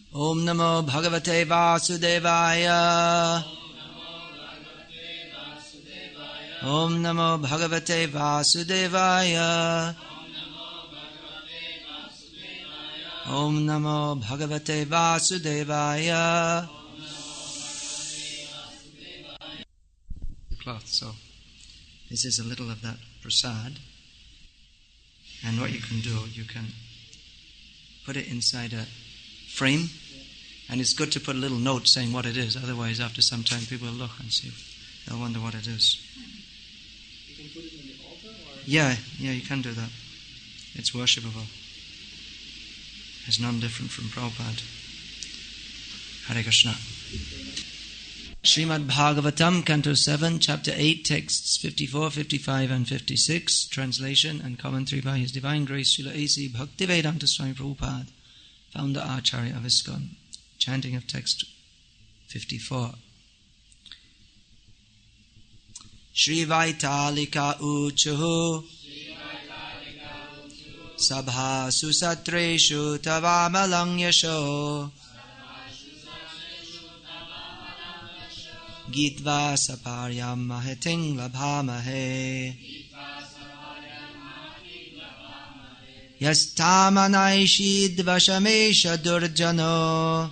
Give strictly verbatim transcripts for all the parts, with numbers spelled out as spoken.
Om Namo Bhagavate Vasudevaya. Om Namo Bhagavate Vasudevaya. Om Namo Bhagavate Vasudevaya. Cloth, so this is a little of that prasad. And what you can do, you can put it inside a frame, and it's good to put a little note saying what it is. Otherwise, after some time, people will look and see. They'll wonder what it is. You can put it on the altar? Or? Yeah, yeah, you can do that. It's worshipable. It's none different from Prabhupada. Hare Krishna. Srimad Bhagavatam, Canto seven, Chapter eight, texts fifty-four, fifty-five and fifty-six, translation and commentary by His Divine Grace Srila A C Bhaktivedanta Swami Prabhupada, founder Acharya of ISKCON. Chanting of text fifty-four. Shri Vaitalika Uchuhu Sabha Susatreshu Tavamalang Yasho Gitva Saparyam Maheting Labhamahe Yastamanaishi Dvashamesha Durjano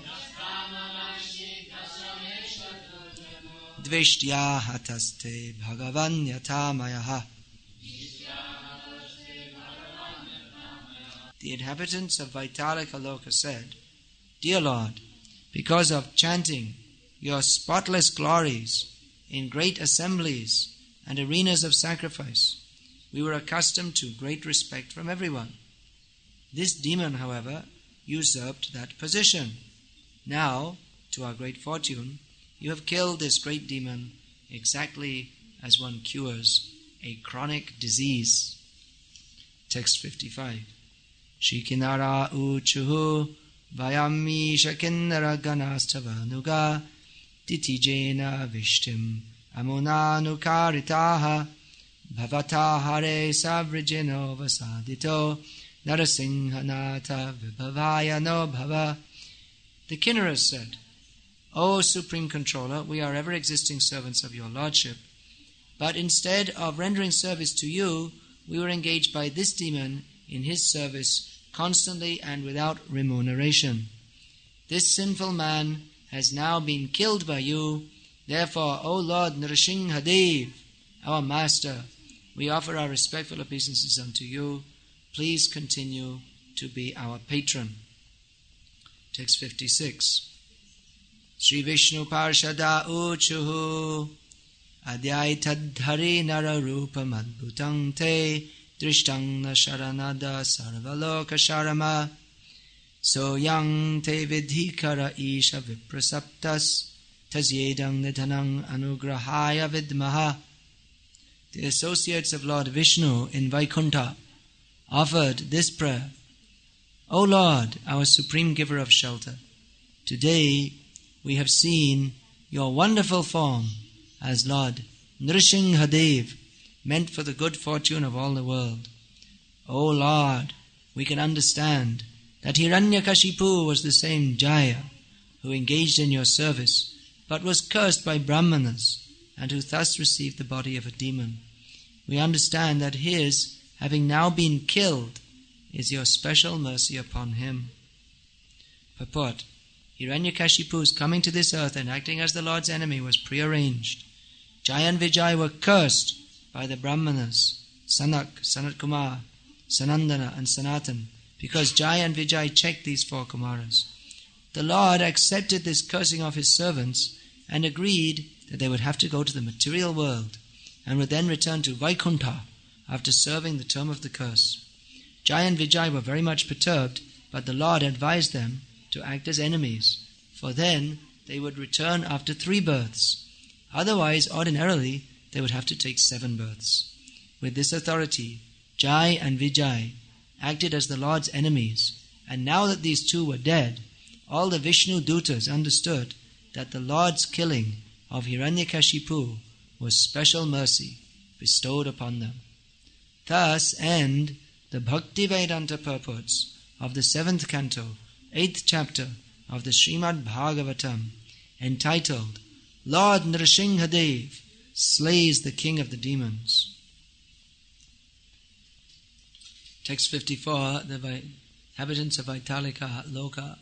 Dvishtya Hataste Bhagavan Yatamayaha. The inhabitants of Vaitalika Loka said, Dear Lord, because of chanting your spotless glories in great assemblies and arenas of sacrifice, we were accustomed to great respect from everyone. This demon, however, usurped that position. Now, to our great fortune, you have killed this great demon exactly as one cures a chronic disease. Text fifty-five. Shikinara uchuhu vayami shakinara ganastavanuga titijena vishtim amunanukaritaha bhavata hare savrijino vasadito narasinghanata vibhavaya no bhava. The Kinnaras said, O Supreme Controller, we are ever-existing servants of your Lordship, but instead of rendering service to you, we were engaged by this demon in his service constantly and without remuneration. This sinful man has now been killed by you. Therefore, O Lord Nrsimhadev, our Master, we offer our respectful obeisances unto you. Please continue to be our patron. Text fifty-six. Sri Vishnu Parshada Uchuhu Adyaitadhari Nara Rupam Adbhutang Te Drishtang Sharanada Sarvaloka Sharama Soyang Te Vidhikara Isha Viprasaptas Tasyedang Nidhanang Anugrahaya Vidmaha. The associates of Lord Vishnu in Vaikuntha offered this prayer, O Lord, our supreme giver of shelter, today we have seen your wonderful form as Lord Nrsimhadev, meant for the good fortune of all the world. O Lord, we can understand that Hiranyakashipu was the same Jaya who engaged in your service, but was cursed by Brahmanas, and who thus received the body of a demon. We understand that his having now been killed is your special mercy upon him. Purport. Hiranyakashipu's coming to this earth and acting as the Lord's enemy was prearranged. Jaya and Vijay were cursed by the Brahmanas, Sanak, Sanat Kumar, Sanandana and Sanatan, because Jaya and Vijay checked these four Kumaras. The Lord accepted this cursing of his servants and agreed that they would have to go to the material world and would then return to Vaikuntha after serving the term of the curse. Jaya and Vijay were very much perturbed, but the Lord advised them to act as enemies, for then they would return after three births. Otherwise, ordinarily, they would have to take seven births. With this authority, Jai and Vijay acted as the Lord's enemies, and now that these two were dead, all the Vishnu Dutas understood that the Lord's killing of Hiranyakashipu was special mercy bestowed upon them. Thus end the Bhakti Vedanta purports of the seventh canto, eighth chapter of the Srimad Bhagavatam entitled Lord Nrsimhadev Slays the King of the Demons. Text fifty-four, the inhabitants of Vaitalika Loka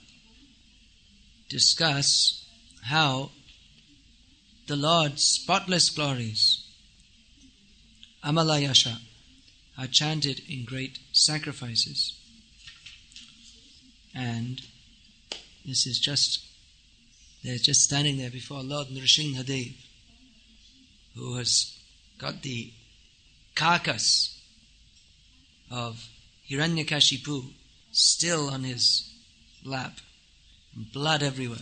discuss how the Lord's spotless glories, Amalayasha, are chanted in great sacrifices. And this is just, they're just standing there before Lord Nrsimhadev, who has got the carcass of Hiranyakashipu still on his lap, and blood everywhere.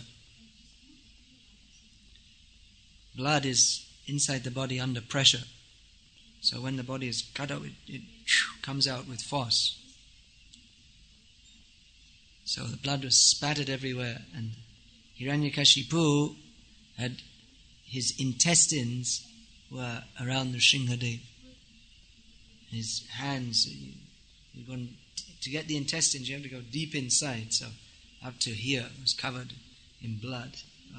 Blood is inside the body under pressure. So when the body is cut out, it, it comes out with force. So the blood was spattered everywhere, and Hiranyakashipu had, his intestines were around Nrsimhadev. His hands, you, you go, to get the intestines, you have to go deep inside. So up to here, it was covered in blood. Uh,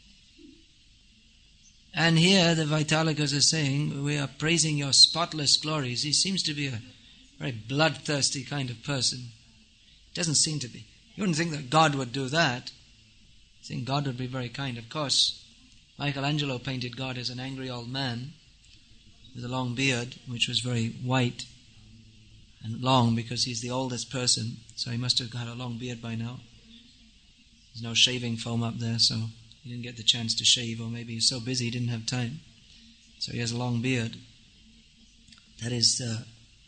and here the Vaitalikas are saying, we are praising your spotless glories. He seems to be a very bloodthirsty kind of person. Doesn't seem to be. You wouldn't think that God would do that. I think God would be very kind. Of course, Michelangelo painted God as an angry old man with a long beard, which was very white and long because he's the oldest person, so he must have got a long beard by now. There's no shaving foam up there, so he didn't get the chance to shave, or maybe he's so busy he didn't have time. So he has a long beard. That is uh,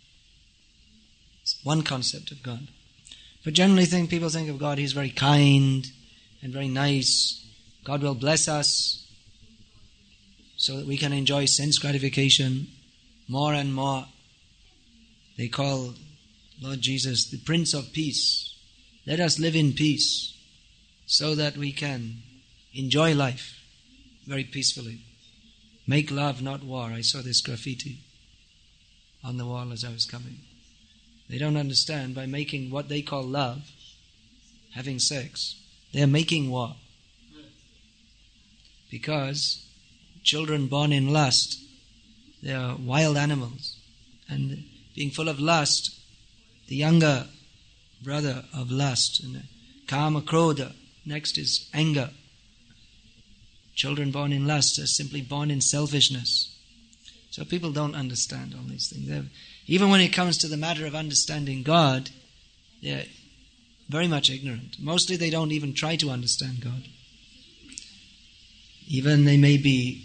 one concept of God. But generally think people think of God, He's very kind and very nice. God will bless us so that we can enjoy sense gratification more and more. They call Lord Jesus the Prince of Peace. Let us live in peace so that we can enjoy life very peacefully. Make love, not war. I saw this graffiti on the wall as I was coming. They don't understand, by making what they call love, having sex, they are making war. Because children born in lust, they are wild animals. And being full of lust, the younger brother of lust, and kama krodha, next is anger. Children born in lust are simply born in selfishness. So people don't understand all these things. They're, even when it comes to the matter of understanding God, they're very much ignorant. Mostly they don't even try to understand God. Even they may be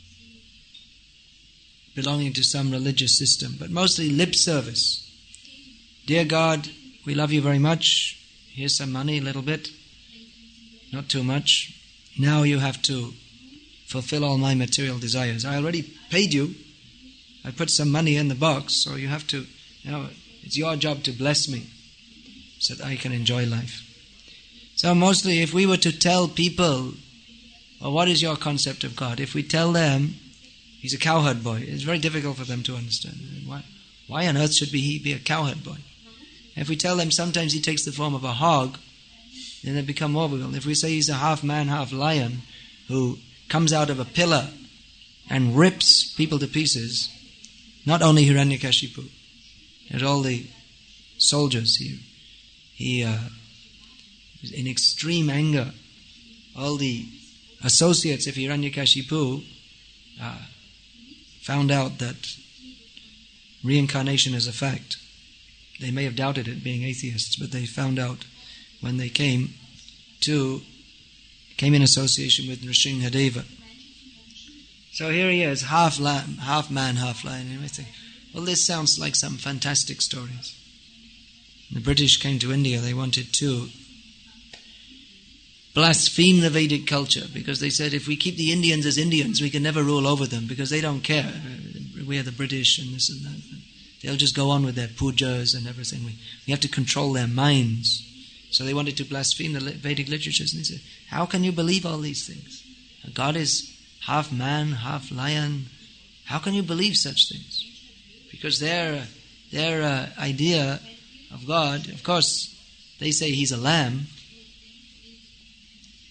belonging to some religious system, but mostly lip service. Dear God, we love you very much. Here's some money, a little bit. Not too much. Now you have to fulfill all my material desires. I already paid you. I put some money in the box, so you have to, you know, it's your job to bless me so that I can enjoy life. So mostly if we were to tell people, well, what is your concept of God? If we tell them He's a cowherd boy, it's very difficult for them to understand. Why, why on earth should he be a cowherd boy? If we tell them sometimes He takes the form of a hog, then they become more difficult. If we say He's a half man, half lion, who comes out of a pillar and rips people to pieces, not only Hiranyakashipu, but all the soldiers here. He uh, was in extreme anger. All the associates of Hiranyakashipu uh, found out that reincarnation is a fact. They may have doubted it, being atheists, but they found out when they came to came in association with Nrsimhadeva. So here he is, half lamb, half man, half lion. And we think, well, this sounds like some fantastic stories. When the British came to India, they wanted to blaspheme the Vedic culture because they said if we keep the Indians as Indians, we can never rule over them because they don't care. We are the British and this and that. They'll just go on with their pujas and everything. We, we have to control their minds. So they wanted to blaspheme the Vedic literatures. And they said, how can you believe all these things? God is half man, half lion. How can you believe such things? Because their, their uh, idea of God, of course, they say He's a lamb.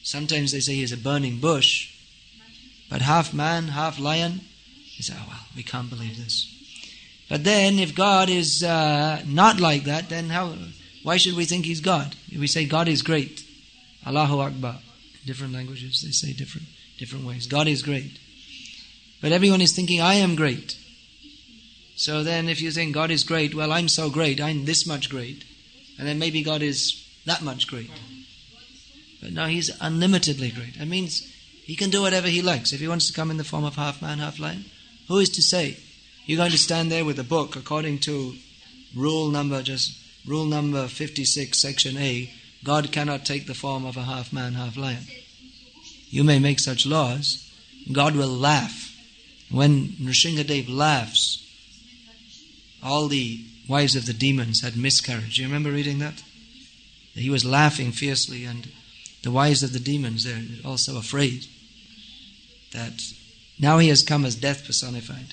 Sometimes they say he's a burning bush, but half man, half lion. You say, oh well, we can't believe this. But then if God is uh, not like that, then how? Why should we think He's God? We say God is great. Allahu Akbar. In different languages they say different different ways. God is great. But everyone is thinking, I am great. So then if you think God is great, well, I'm so great, I'm this much great. And then maybe God is that much great. But no, He's unlimitedly great. That means He can do whatever He likes. If He wants to come in the form of half man, half lion, who is to say? You're going to stand there with a book according to rule number, just rule number fifty-six, section A, God cannot take the form of a half man, half lion. You may make such laws, God will laugh. When Nrsingadev laughs, all the wives of the demons had miscarriage. You remember reading that? He was laughing fiercely, and the wives of the demons, they're also afraid that now he has come as death personified.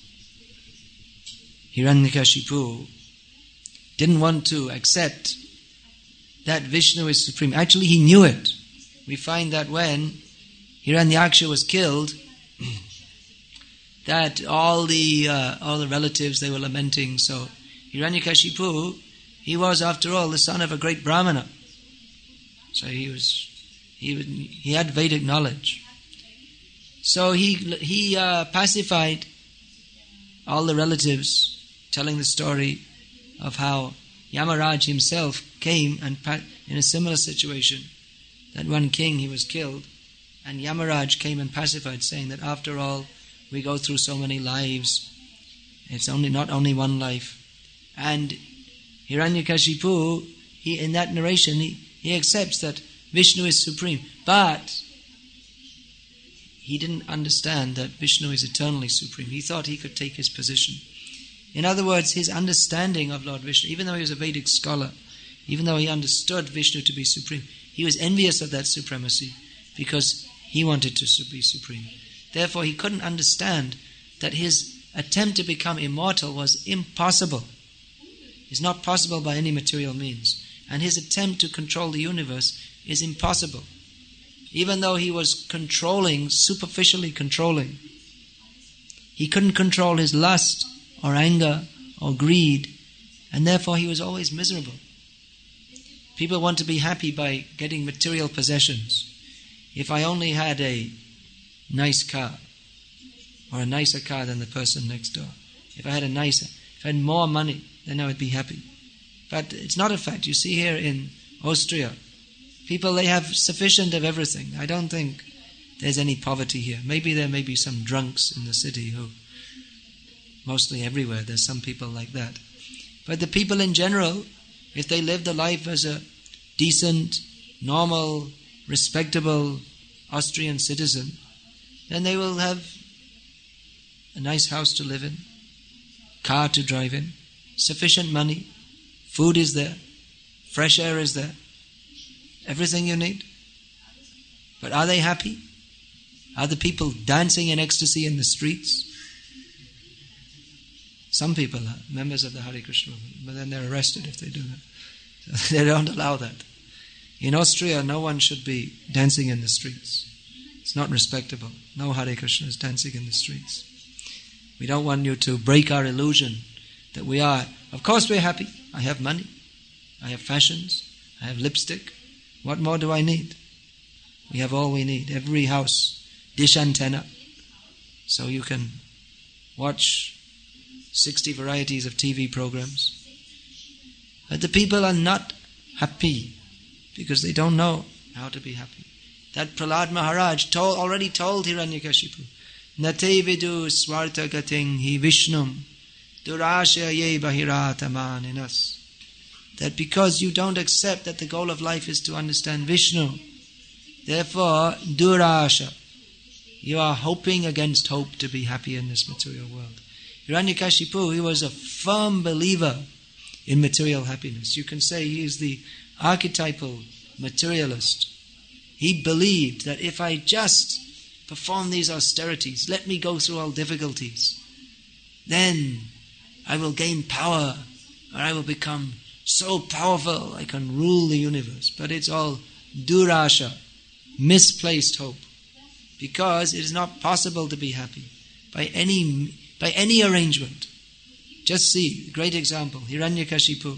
Hiranyakashipu didn't want to accept that Vishnu is supreme. Actually, he knew it. We find that when Hiranyaksha was killed, that all the uh, all the relatives, they were lamenting. So Hiranyakashipu, he was after all the son of a great Brahmana. So he was he he had Vedic knowledge. So he he uh, pacified all the relatives, telling the story of how Yamaraj himself came and in a similar situation, that one king, he was killed, and Yamaraj came and pacified, saying that after all, we go through so many lives, it's only not only one life. And Hiranyakashipu, he in that narration, he, he accepts that Vishnu is supreme, but he didn't understand that Vishnu is eternally supreme. He thought he could take his position. In other words, his understanding of Lord Vishnu, even though he was a Vedic scholar, even though he understood Vishnu to be supreme, he was envious of that supremacy because he wanted to be supreme. Therefore, he couldn't understand that his attempt to become immortal was impossible. It's not possible by any material means. And his attempt to control the universe is impossible. Even though he was controlling, superficially controlling, he couldn't control his lust or anger or greed, and therefore he was always miserable. People want to be happy by getting material possessions. If I only had a nice car, or a nicer car than the person next door, if I had a nicer, if I had more money, then I would be happy. But it's not a fact. You see here in Austria, people, they have sufficient of everything. I don't think there's any poverty here. Maybe there may be some drunks in the city who, mostly everywhere, there's some people like that. But the people in general, if they live the life as a decent, normal, respectable Austrian citizen, then they will have a nice house to live in, car to drive in, sufficient money, food is there, fresh air is there, everything you need. But are they happy? Are the people dancing in ecstasy in the streets? Some people are members of the Hare Krishna movement, but then they're arrested if they do that. So they don't allow that. In Austria, no one should be dancing in the streets. It's not respectable. No Hare Krishna is dancing in the streets. We don't want you to break our illusion that we are. Of course we're happy. I have money. I have fashions. I have lipstick. What more do I need? We have all we need. Every house, dish antenna, so you can watch sixty varieties of T V programs. But the people are not happy because they don't know how to be happy. That Prahlad Maharaj told, already told Hiranyakashipu, Nate vidu swarta gating hi Vishnum durasha ye bahiratamanenas. That because you don't accept that the goal of life is to understand Vishnu, therefore, durasha, you are hoping against hope to be happy in this material world. Hiranyakashipu, he was a firm believer in material happiness. You can say he is the archetypal materialist. He believed that if I just perform these austerities, let me go through all difficulties, then I will gain power, or I will become so powerful I can rule the universe. But it's all durasha, misplaced hope, because it is not possible to be happy by any by any arrangement. Just see, great example, Hiranyakashipu.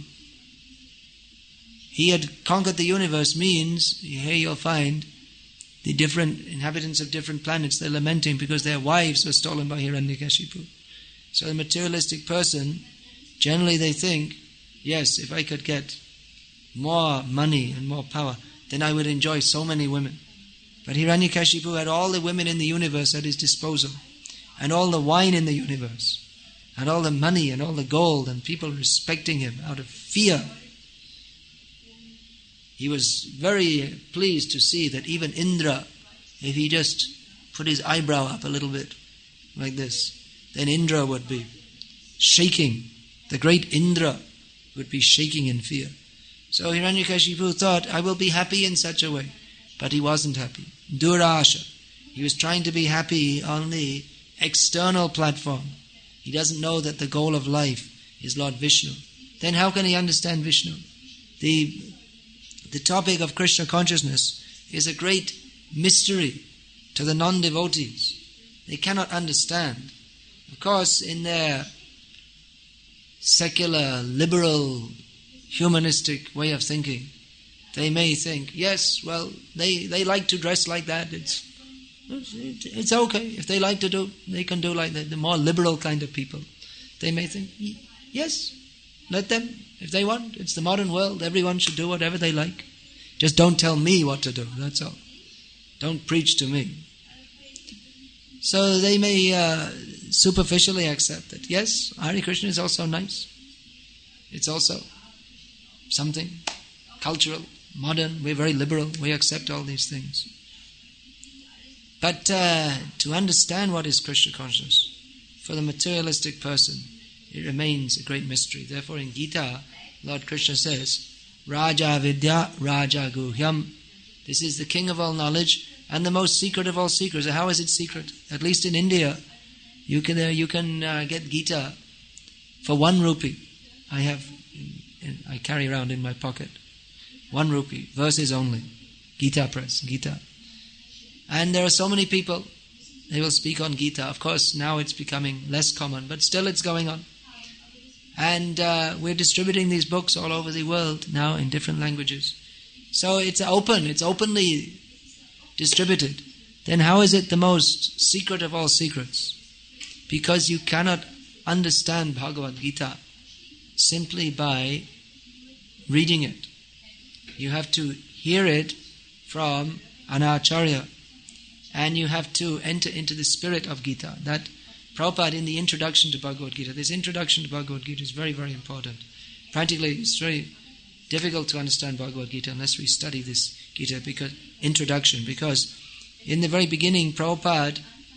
He had conquered the universe means, here you'll find the different inhabitants of different planets, they're lamenting because their wives were stolen by Hiranyakashipu. So the materialistic person, generally they think, yes, if I could get more money and more power, then I would enjoy so many women. But Hiranyakashipu had all the women in the universe at his disposal, and all the wine in the universe, and all the money and all the gold, and people respecting him out of fear. He was very pleased to see that even Indra, if he just put his eyebrow up a little bit like this, then Indra would be shaking. The great Indra would be shaking in fear. So Hiranyakashipu thought, I will be happy in such a way. But he wasn't happy. Durasha. He was trying to be happy on the external platform. He doesn't know that the goal of life is Lord Vishnu. Then how can he understand Vishnu? The, the topic of Krishna consciousness is a great mystery to the non-devotees. They cannot understand. Of course, in their secular, liberal, humanistic way of thinking, they may think, yes, well, they, they like to dress like that. It's it's okay. If they like to do, they can do like that. The more liberal kind of people, they may think, yes, let them. If they want, it's the modern world. Everyone should do whatever they like. Just don't tell me what to do, that's all. Don't preach to me. So they may uh, superficially accept that, yes, Hare Krishna is also nice. It's also something cultural, modern, we're very liberal, we accept all these things. But uh, to understand what is Krishna consciousness, for the materialistic person, it remains a great mystery. Therefore in Gita, Lord Krishna says, Raja Vidya, Raja Guhyam. This is the king of all knowledge and the most secret of all secrets. How is it secret? At least in India, you can uh, you can uh, get Gita for one rupee. I have, I carry around in my pocket. One rupee, verses only. Gita Press, Gita. And there are so many people, they will speak on Gita. Of course, now it's becoming less common, but still it's going on. And uh, we're distributing these books all over the world now in different languages. So it's open, it's openly distributed. Then how is it the most secret of all secrets? Because you cannot understand Bhagavad Gita simply by reading it. You have to hear it from an acharya, and you have to enter into the spirit of Gita. That Prabhupada in the introduction to Bhagavad Gita, this introduction to Bhagavad Gita is very, very important. Practically, it's very difficult to understand Bhagavad Gita unless we study this Gita because introduction. Because in the very beginning, Prabhupada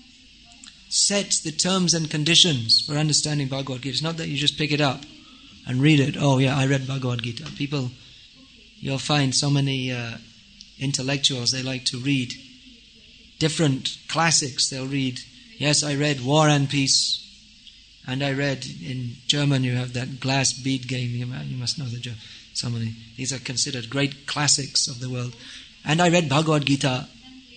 sets the terms and conditions for understanding Bhagavad Gita. It's not that you just pick it up and read it. Oh yeah, I read Bhagavad Gita. People, you'll find so many uh, intellectuals, they like to read different classics. They'll read, yes, I read War and Peace, and I read, in German you have that glass bead game, you must know the German, so many, these are considered great classics of the world. And I read Bhagavad Gita.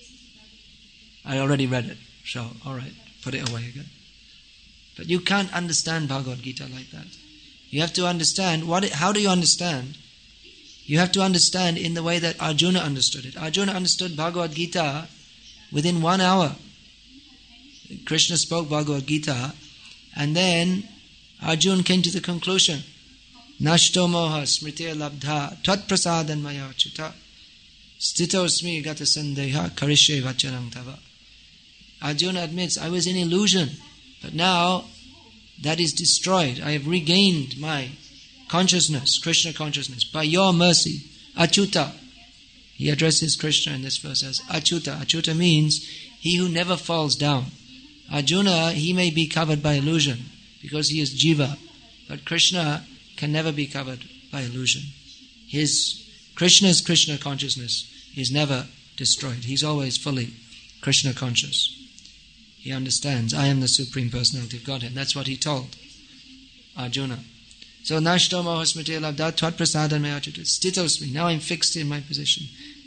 I already read it, so alright, put it away again. But you can't understand Bhagavad Gita like that. You have to understand, what. It, how do you understand? You have to understand in the way that Arjuna understood it. Arjuna understood Bhagavad Gita within one hour. Krishna spoke Bhagavad Gita, and then Arjuna came to the conclusion, Nashto moha smritiya labdha tvat prasadan maya chita stitosmi gata sandeha karishe vachanam tava. Arjuna admits, I was in illusion, but now that is destroyed. I have regained my consciousness, Krishna consciousness, by your mercy. Achyuta. He addresses Krishna in this verse as Achyuta. Achyuta means he who never falls down. Arjuna, he may be covered by illusion because he is jiva, but Krishna can never be covered by illusion. His Krishna's Krishna consciousness is never destroyed. He's always fully Krishna conscious. He understands, I am the Supreme Personality of Godhead. That's what he told Arjuna. So, Nashto moha smritiya labdha tvat prasadan maya achyuta stitosmi. Now I'm fixed in my position.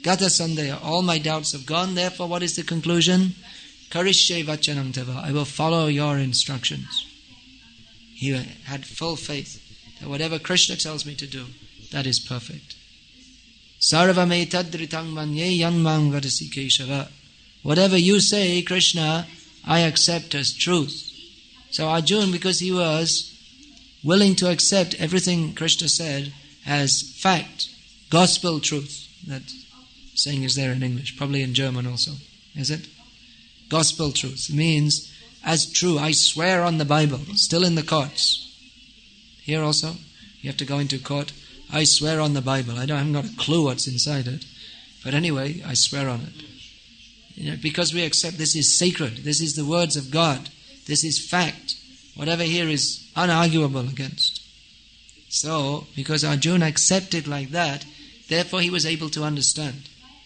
Gata Sandeha, all my doubts have gone. Therefore, what is the conclusion? Karishye Vachanam Tava, I will follow your instructions. He had full faith that whatever Krishna tells me to do, that is perfect. Sarvam etadritang manye yanmang vadasi Keshava. Whatever you say, Krishna, I accept as truth. So Arjuna, because he was willing to accept everything Krishna said as fact, gospel truth. That saying is there in English, probably in German also. Is it? Gospel truth means as true. I swear on the Bible, still in the courts. Here also, you have to go into court. I swear on the Bible. I, don't, I haven't got a clue what's inside it. But anyway, I swear on it. You know, because we accept this is sacred. This is the words of God. This is fact. Whatever here is unarguable against. So, because Arjuna accepted like that, therefore he was able to understand.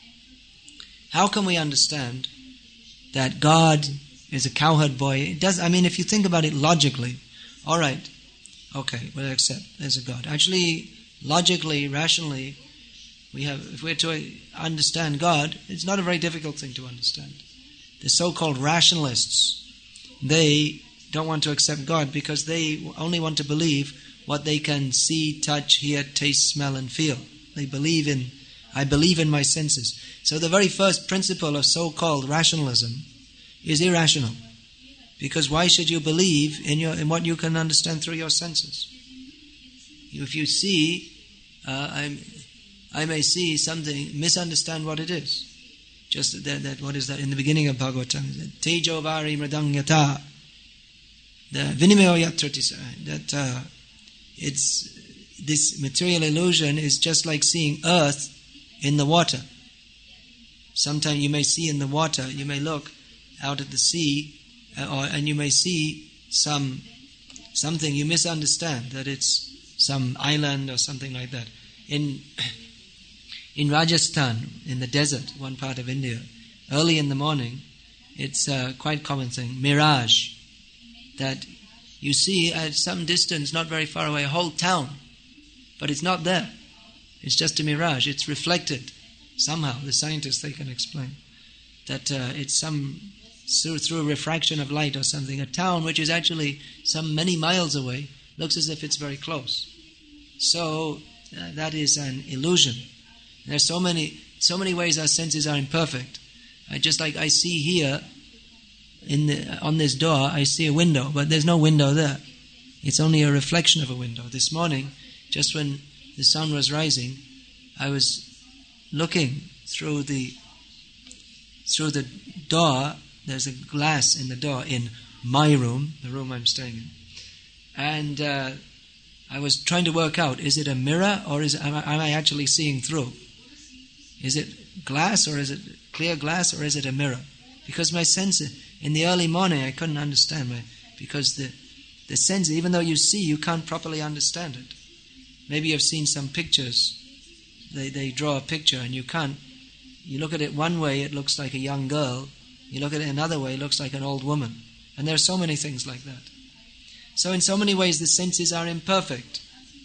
How can we understand that God is a cowherd boy? It does. I mean, if you think about it logically, all right, okay, we'll accept there's a God. Actually, logically, rationally, we have. If we're to understand God, it's not a very difficult thing to understand. The so-called rationalists, they don't want to accept God because they only want to believe what they can see, touch, hear, taste, smell, and feel. They believe in, I believe in my senses. So the very first principle of so-called rationalism is irrational. Because why should you believe in your in what you can understand through your senses? If you see, uh, I'm, I may see something, misunderstand what it is. Just that, that what is that in the beginning of Bhagavatam? Tejo vari mridang the vinimeo yatratisa, that uh, it's this material illusion is just like seeing earth in the water. Sometimes you may see in the water, you may look out at the sea, uh, or, and you may see some something you misunderstand, that it's some island or something like that. In in Rajasthan, in the desert, one part of India, early in the morning, it's a quite common thing, mirage. That you see at some distance, not very far away, a whole town, but it's not there. It's just a mirage. It's reflected somehow. The scientists, they can explain that uh, it's some through, through refraction of light or something. A town which is actually some many miles away looks as if it's very close. So uh, that is an illusion. There's so many so many ways our senses are imperfect. I just like I see here. In the, on this door, I see a window, but there's no window there. It's only a reflection of a window. This morning, just when the sun was rising, I was looking through the through the door. There's a glass in the door in my room, the room I'm staying in, and uh, I was trying to work out: is it a mirror or is it, am, I, am I actually seeing through? Is it glass or is it clear glass or is it a mirror? Because my sense in the early morning I couldn't understand my, because the the sense, even though you see, you can't properly understand it. Maybe you've seen some pictures. They they draw a picture and you can't. You look at it one way, it looks like a young girl. You look at it another way, it looks like an old woman. And there are so many things like that. So in so many ways the senses are imperfect.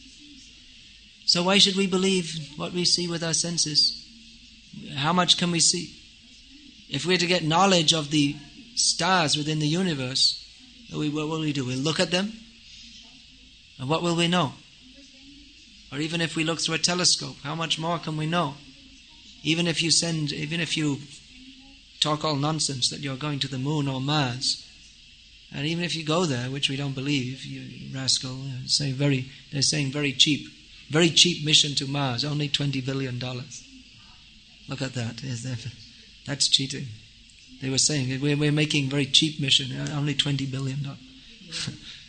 So why should we believe what we see with our senses? How much can we see? If we're to get knowledge of the stars within the universe, we, what will we do? We'll look at them, and what will we know? Or even if we look through a telescope, how much more can we know? Even if you send, even if you talk all nonsense that you're going to the moon or Mars, and even if you go there, which we don't believe, you rascal, say very, they're saying very cheap, very cheap mission to Mars, only twenty billion dollars. Look at that. Is that that's cheating. They were saying we're, we're making very cheap mission, only twenty billion dollars.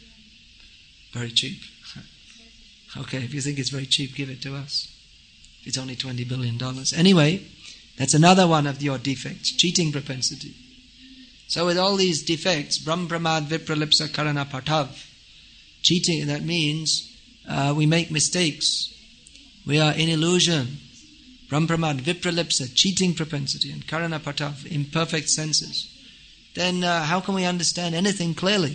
Very cheap. Okay, if you think it's very cheap, give it to us. It's only twenty billion dollars. Anyway, that's another one of your defects, cheating propensity. So with all these defects, Brahm Pramad Vipralipsa Karana Patav, cheating, that means uh, we make mistakes. We are in illusion. Brahm Pramad Vipralipsa, cheating propensity, and Karana Patav, imperfect senses. Then uh, how can we understand anything clearly?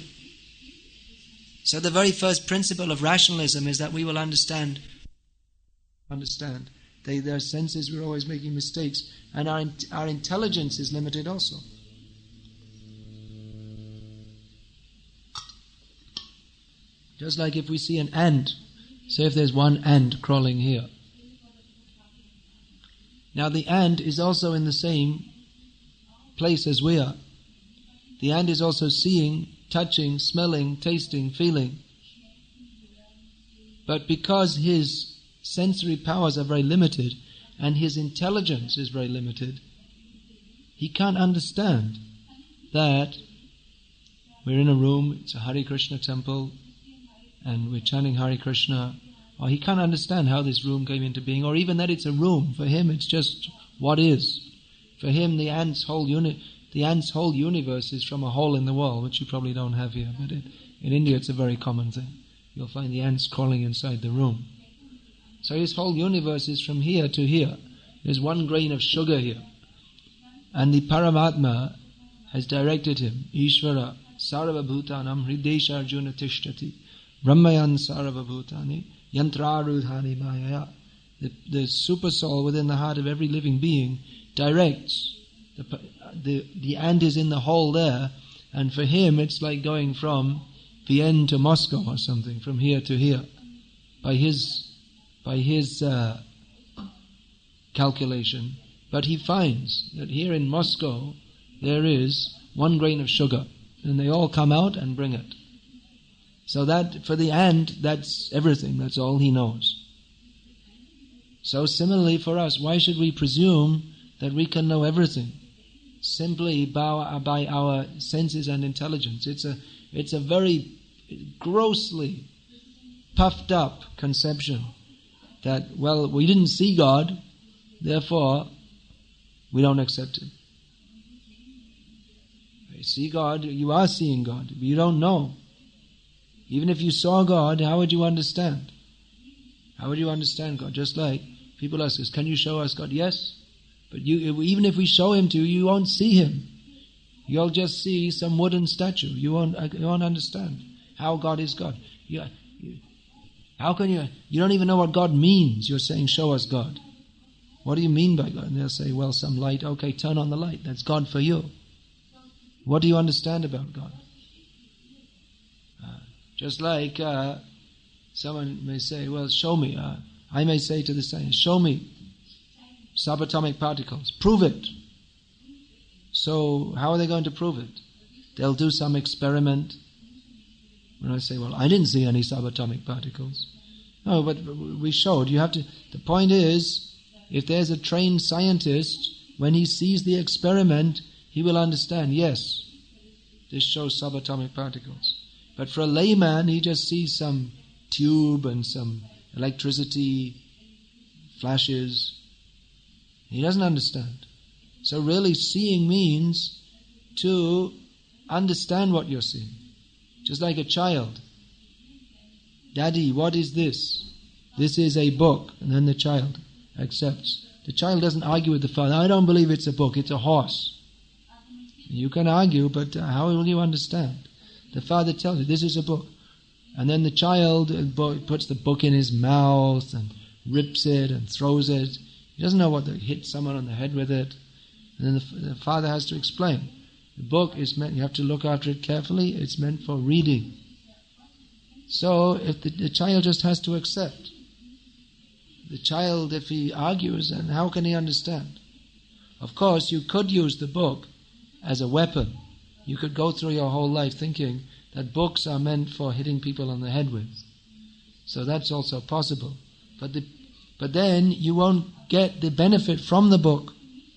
So the very first principle of rationalism is that we will understand understand They, their senses, we're always making mistakes. And our, our intelligence is limited also. Just like if we see an ant, say if there's one ant crawling here. Now the ant is also in the same place as we are. The ant is also seeing, touching, smelling, tasting, feeling. But because his sensory powers are very limited and his intelligence is very limited, he can't understand that we're in a room, it's a Hare Krishna temple, and we're chanting Hare Krishna, or he can't understand how this room came into being, or even that it's a room. For him, it's just what is. For him, the ant's whole uni- the ant's whole universe is from a hole in the wall, which you probably don't have here, but in, in India it's a very common thing. You'll find the ants crawling inside the room. So his whole universe is from here to here. There's one grain of sugar here. And the Paramatma has directed him, Ishvara, Sarva Bhutanam, Hridesha Arjuna Tishtati, Brahmayan Sarva Bhutani, Yantrarudhani Mayaya. The, the super soul within the heart of every living being directs. The, the, the ant is in the hole there, and for him it's like going from Vienna to Moscow or something, from here to here, by his, by his uh, calculation. But he finds that here in Moscow there is one grain of sugar, and they all come out and bring it. So that, for the ant, that's everything, that's all he knows. So similarly for us, why should we presume that we can know everything simply by, by our senses and intelligence? It's a, it's a very grossly puffed up conception that, well, we didn't see God, therefore we don't accept Him. You see God, you are seeing God, but you don't know. Even if you saw God, how would you understand? How would you understand God? Just like people ask us, can you show us God? Yes. But you, even if we show Him to you, you won't see Him. You'll just see some wooden statue. You won't, you won't understand how God is God. You, you, how can you, you don't even know what God means. You're saying, show us God. What do you mean by God? And they'll say, well, some light. Okay, turn on the light. That's God for you. What do you understand about God? Uh, just like uh, someone may say, well, show me. Uh, I may say to the scientist, show me subatomic particles. Prove it. So how are they going to prove it? They'll do some experiment. When I say, well, I didn't see any subatomic particles. No, but we showed. You have to. The point is, if there's a trained scientist, when he sees the experiment, he will understand, yes, this shows subatomic particles. But for a layman, he just sees some tube and some electricity flashes. He doesn't understand. So really seeing means to understand what you're seeing. Just like a child. Daddy, what is this? This is a book. And then the child accepts. The child doesn't argue with the father. I don't believe it's a book, it's a horse. You can argue, but how will you understand? The father tells you, this is a book. And then the child puts the book in his mouth and rips it and throws it. He doesn't know what to hit someone on the head with it. And then the, the father has to explain. The book is meant, you have to look after it carefully, it's meant for reading. So if the, the child just has to accept. The child, if he argues, then how can he understand? Of course, you could use the book as a weapon. You could go through your whole life thinking that books are meant for hitting people on the head with. So that's also possible. But the, but then you won't get the benefit from the book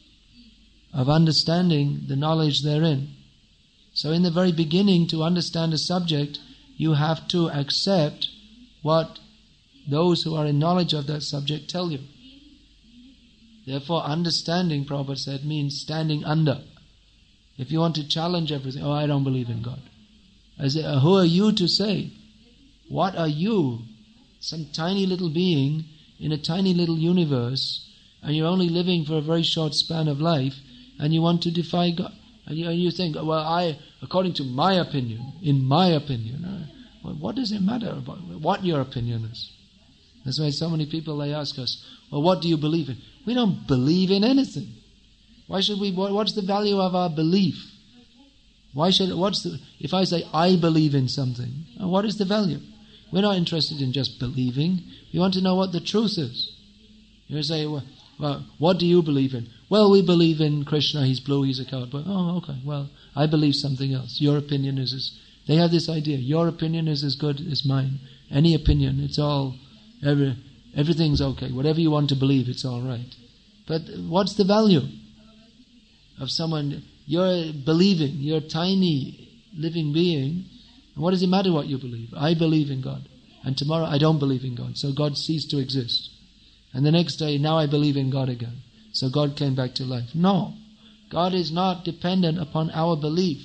of understanding the knowledge therein. So in the very beginning, to understand a subject, you have to accept what those who are in knowledge of that subject tell you. Therefore, understanding, Prabhupada said, means standing under. If you want to challenge everything, oh, I don't believe in God. I say, who are you to say? What are you? Some tiny little being in a tiny little universe, and you're only living for a very short span of life, and you want to defy God. And you, and you think, well, I, according to my opinion, in my opinion, uh, well, what does it matter about what your opinion is? That's why so many people, they ask us, well, what do you believe in? We don't believe in anything. Why should we, what, what's the value of our belief? Why should, what's the, if I say I believe in something, what is the value? We're not interested in just believing. We want to know what the truth is. You say, well, well, what do you believe in? Well, we believe in Krishna, he's blue, he's a coward. But, oh, okay, well, I believe something else. Your opinion is as, they have this idea, your opinion is as good as mine. Any opinion, it's all, every, everything's okay. Whatever you want to believe, it's all right. But what's the value of someone, you're believing, you're a tiny living being, and what does it matter what you believe? I believe in God, and tomorrow I don't believe in God, so God ceased to exist. And the next day, now I believe in God again, so God came back to life. No, God is not dependent upon our belief.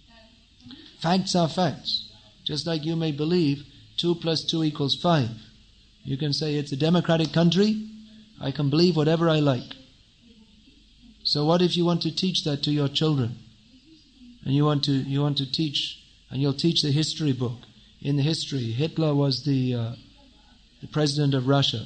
Facts are facts. Just like you may believe two plus two equals five. You can say it's a democratic country, I can believe whatever I like. So what if you want to teach that to your children? And you want to you want to teach, and you'll teach the history book. In the history, Hitler was the uh, the president of Russia,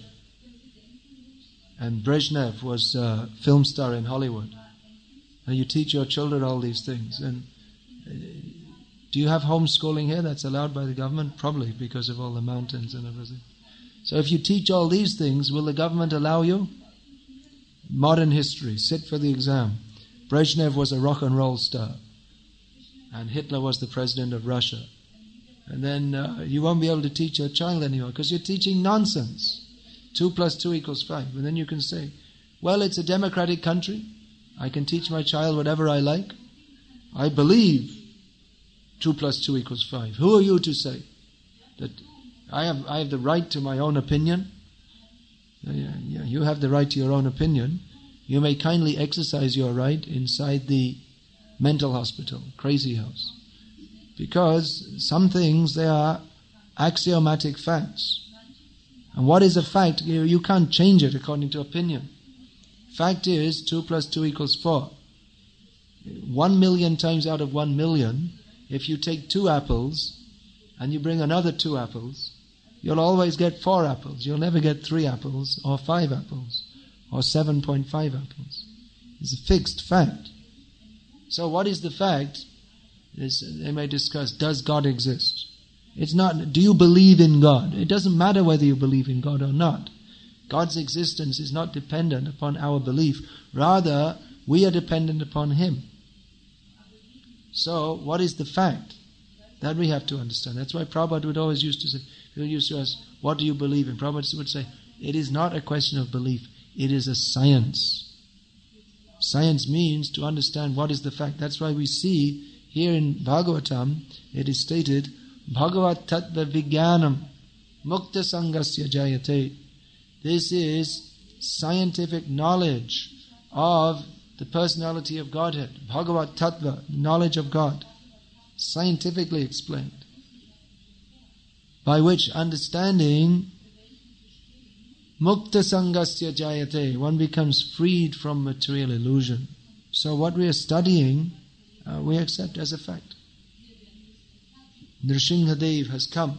and Brezhnev was a film star in Hollywood. And you teach your children all these things. And uh, do you have homeschooling here that's allowed by the government? Probably, because of all the mountains and everything. So if you teach all these things, will the government allow you? Modern history, sit for the exam. Brezhnev was a rock and roll star, and Hitler was the president of Russia. And then uh, you won't be able to teach your child anymore because you're teaching nonsense. Two plus two equals five. And then you can say, well, it's a democratic country. I can teach my child whatever I like. I believe two plus two equals five. Who are you to say that I have I have the right to my own opinion? Yeah, yeah, you have the right to your own opinion. You may kindly exercise your right inside the mental hospital, crazy house. Because some things, they are axiomatic facts. And what is a fact? You, you can't change it according to opinion. Fact is, two plus two equals four. One million times out of one million, if you take two apples and you bring another two apples, you'll always get four apples. You'll never get three apples or five apples or seven point five apples. It's a fixed fact. So what is the fact? Is, they may discuss, does God exist? It's not, do you believe in God? It doesn't matter whether you believe in God or not. God's existence is not dependent upon our belief. Rather, we are dependent upon Him. So, what is the fact? That we have to understand. That's why Prabhupada would always used to say, people used to ask, what do you believe in? Prabhupada would say, it is not a question of belief, it is a science. Science means to understand what is the fact. That's why we see here in Bhagavatam, it is stated, Bhagavat Tattva Vijnanam Mukta Sangasya Jayate. This is scientific knowledge of the personality of Godhead. Bhagavat Tattva, knowledge of God. Scientifically explained. By which understanding, Mukta Sangasya Jayate, one becomes freed from material illusion. So what we are studying, uh, we accept as a fact. Nrsimhadev has come.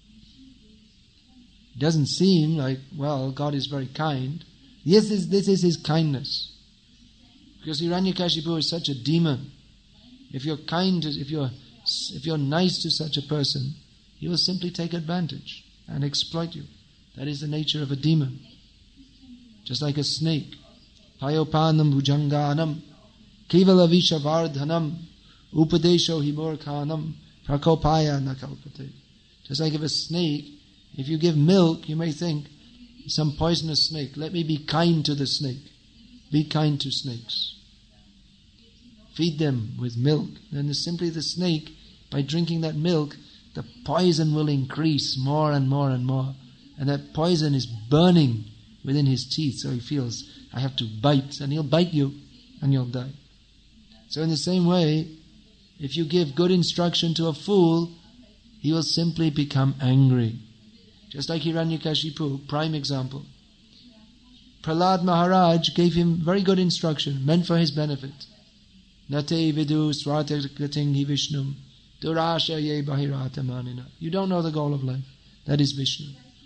It doesn't seem like, well, God is very kind. Yes, this, this is His kindness. Because Hiranyakashipu is such a demon. If you're kind, to, if you're if you're nice to such a person, he will simply take advantage and exploit you. That is the nature of a demon. Just like a snake. Payopanam bhujanganam kivala vishavardhanam upadesho himurkhanam prakopaya nakalpate. Just like if a snake, if you give milk, you may think, some poisonous snake, let me be kind to the snake. Be kind to snakes. Feed them with milk. Then simply the snake, by drinking that milk, the poison will increase more and more and more. And that poison is burning within his teeth, so he feels, I have to bite. And he'll bite you, and you'll die. So in the same way, if you give good instruction to a fool, he will simply become angry. Just like Hiranyakashipu, prime example. Prahlad Maharaj gave him very good instruction, meant for his benefit. Nate vidu svatagating hi Vishnum durashaye bahiratamanina. You don't know the goal of life. That is Vishnu.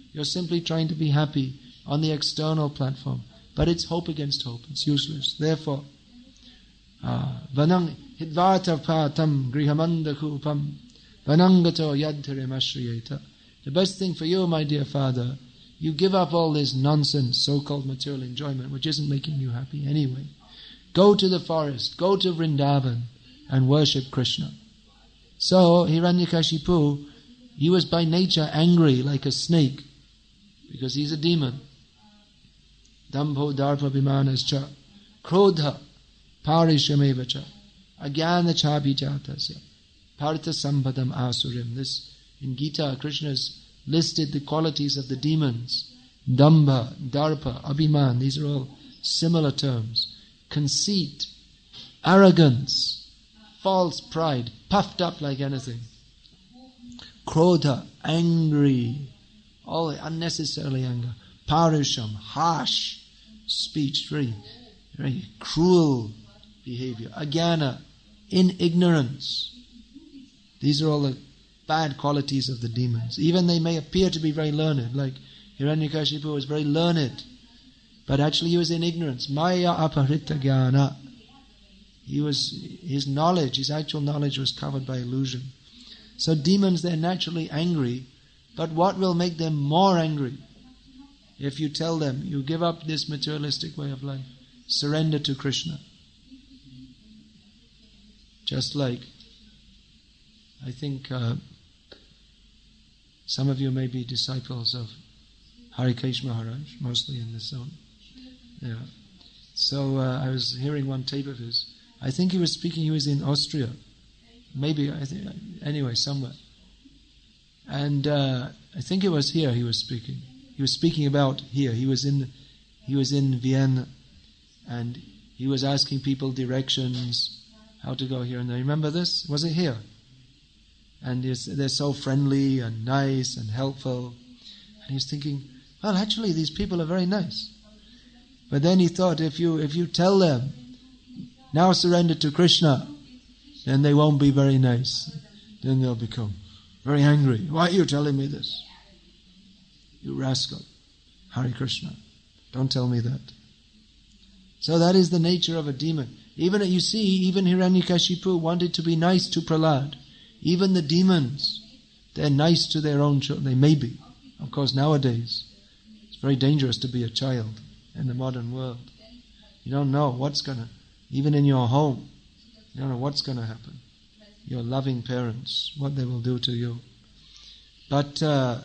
You're simply trying to be happy on the external platform. But it's hope against hope. It's useless. Therefore, vanang hidvata patam grihamanda kupam vanangato yadharim ashriyeta. The best thing for you, my dear father, you give up all this nonsense, so-called material enjoyment, which isn't making you happy anyway. Go to the forest, go to Vrindavan, and worship Krishna. So, Hiranyakashipu, he was by nature angry like a snake, because he's a demon. Dambho darpa vimanascha, krodha parishamevacha, agyana chabhijatasya, partha sambhadam asurim. This, in Gita, Krishna has listed the qualities of the demons. Dambha, darpa, abhiman, these are all similar terms. Conceit, arrogance, false pride, puffed up like anything. Krodha, angry, all unnecessarily anger. Parusham, harsh speech, very, very cruel behavior. Agyana, in ignorance. These are all the bad qualities of the demons. Even they may appear to be very learned, like Hiranyakashipu was very learned, but actually he was in ignorance. Maya aparita jnana. He was, his knowledge, his actual knowledge was covered by illusion. So demons, they're naturally angry, but what will make them more angry? If you tell them, you give up this materialistic way of life, surrender to Krishna. Just like, I think uh, some of you may be disciples of Harikesh Maharaj, mostly in this zone. Yeah. So uh, I was hearing one tape of his. I think he was speaking, he was in Austria. Maybe, I think, anyway, somewhere. And uh, I think it was here he was speaking. He was speaking about here. He was in, he was in Vienna, and he was asking people directions, how to go here and there. Remember this? Was it here? And they're so friendly and nice and helpful. And he's thinking, well, actually, these people are very nice. But then he thought, if you if you tell them, now surrender to Krishna, then they won't be very nice. Then they'll become very angry. Why are you telling me this? You rascal. Hare Krishna. Don't tell me that. So that is the nature of a demon. Even, you see, even Hiranyakashipu wanted to be nice to Prahlad. Even the demons, they're nice to their own children. They may be. Of course, nowadays, it's very dangerous to be a child in the modern world. You don't know what's going to, even in your home, you don't know what's going to happen. Your loving parents, what they will do to you. But uh,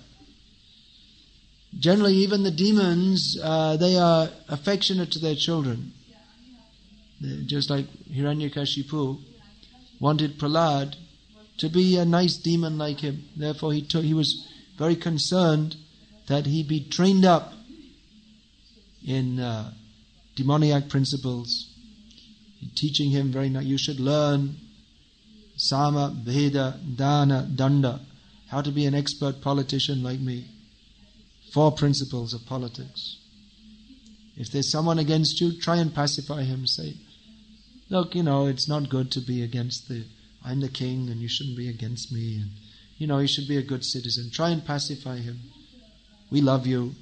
generally, even the demons, uh, they are affectionate to their children. They're just like Hiranyakashipu wanted Prahlad to be a nice demon like him. Therefore, he took, he was very concerned that he be trained up in uh, demoniac principles, teaching him very nice. You should learn Sama, Veda, Dana, Danda, how to be an expert politician like me. Four principles of politics. If there's someone against you, try and pacify him. Say, look, you know, it's not good to be against the, I'm the king and you shouldn't be against me. And, you know, you should be a good citizen. Try and pacify him. We love you.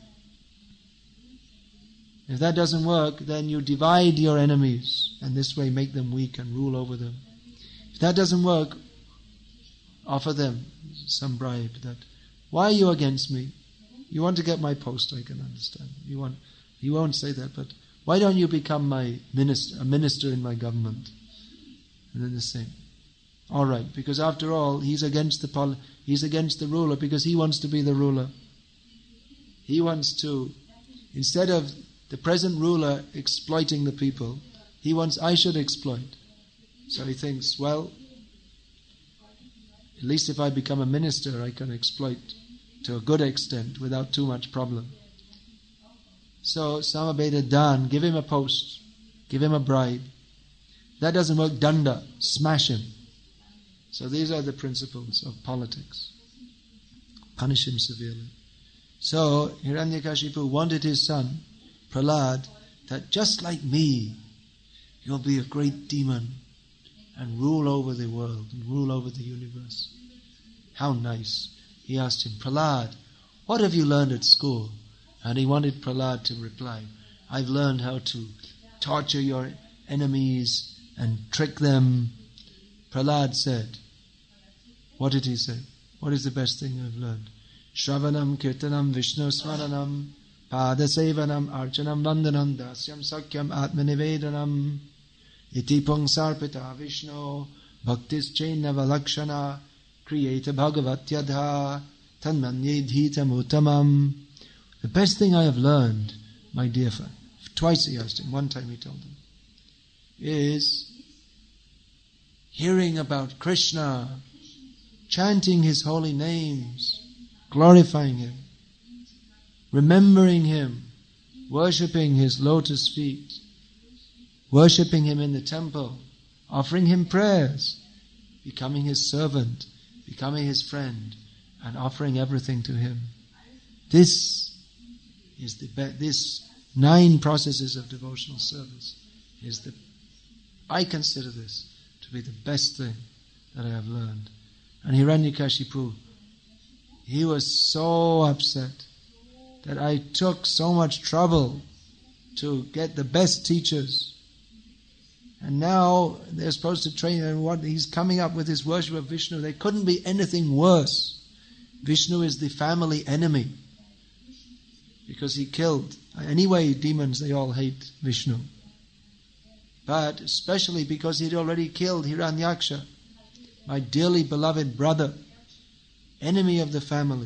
If that doesn't work, then you divide your enemies and this way make them weak and rule over them. If that doesn't work, offer them some bribe that, why are you against me? You want to get my post, I can understand. You want, you won't say that, but why don't you become my minister, a minister in my government? And then the same. All right, because after all, he's against the pol- he's against the ruler because he wants to be the ruler. He wants to, instead of the present ruler exploiting the people, he wants I should exploit. So he thinks, well, at least if I become a minister, I can exploit to a good extent without too much problem. So Samabeda Dan, give him a post, give him a bribe. That doesn't work, danda, smash him. So these are the principles of politics. Punish him severely. So Hiranyakashipu wanted his son, Prahlad, that just like me, you'll be a great demon and rule over the world, and rule over the universe. How nice. He asked him, Prahlad, what have you learned at school? And he wanted Prahlad to reply, I've learned how to torture your enemies and trick them. Prahlad said, what did he say? What is the best thing I've learned? Shravanam kirtanam Vishnu smaranam padasevanam archanam vandanam dasyam sakyam atmanivedanam iti pungsarpita Vishnu bhaktis chainava lakshana kriyeta bhagavatyadha tanmanyedhitam uttamam. The best thing I have learned, my dear friend, twice he asked him, one time he told him, is hearing about Krishna, chanting His holy names, glorifying Him, remembering Him, worshipping His lotus feet, worshipping Him in the temple, offering Him prayers, becoming His servant, becoming His friend, and offering everything to Him. This is the be- this nine processes of devotional service is the I consider this to be the best thing that I have learned. And Hiranyakashipu, he was so upset that I took so much trouble to get the best teachers. And now they're supposed to train, and what he's coming up with his worship of Vishnu. There couldn't be anything worse. Vishnu is the family enemy because he killed. Anyway, demons, they all hate Vishnu. But especially because he'd already killed Hiranyaksha, my dearly beloved brother, enemy of the family.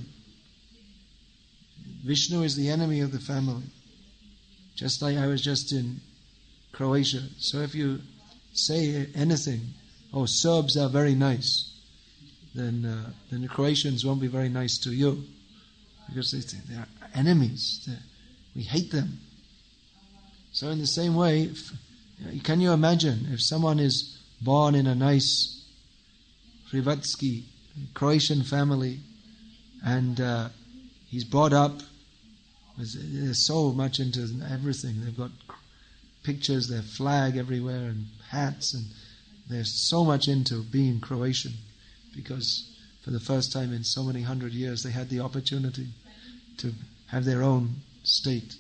Vishnu is the enemy of the family. Just like I was just in Croatia. So if you say anything, oh, Serbs are very nice, then uh, then the Croatians won't be very nice to you. Because they, they are enemies. They're, we hate them. So in the same way, if, can you imagine if someone is born in a nice Hrvatsky Croatian family and uh, he's brought up, they're so much into everything. They've got pictures, their flag everywhere and hats, and they're so much into being Croatian because for the first time in so many hundred years they had the opportunity to have their own state.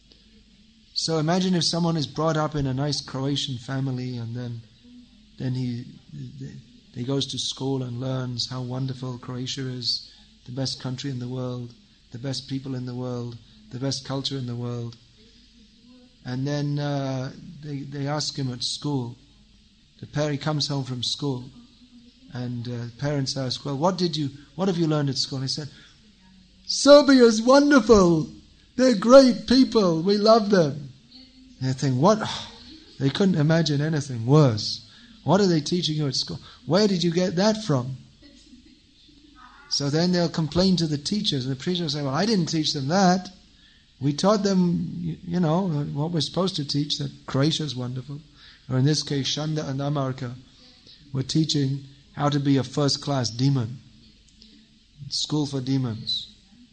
So imagine if someone is brought up in a nice Croatian family and then then he he goes to school and learns how wonderful Croatia is, the best country in the world, the best people in the world, the best culture in the world. And then uh, they they ask him at school, the parent, he comes home from school, and uh, parents ask, well, what did you, what have you learned at school? And he said, Serbia's wonderful. They're great people. We love them. And they think, what? Oh, they couldn't imagine anything worse. What are they teaching you at school? Where did you get that from? So then they'll complain to the teachers, and the preacher will say, well, I didn't teach them that. We taught them, you know, what we're supposed to teach, that Croatia is wonderful. Or in this case, Shanda and Amarka were teaching how to be a first-class demon. School for demons.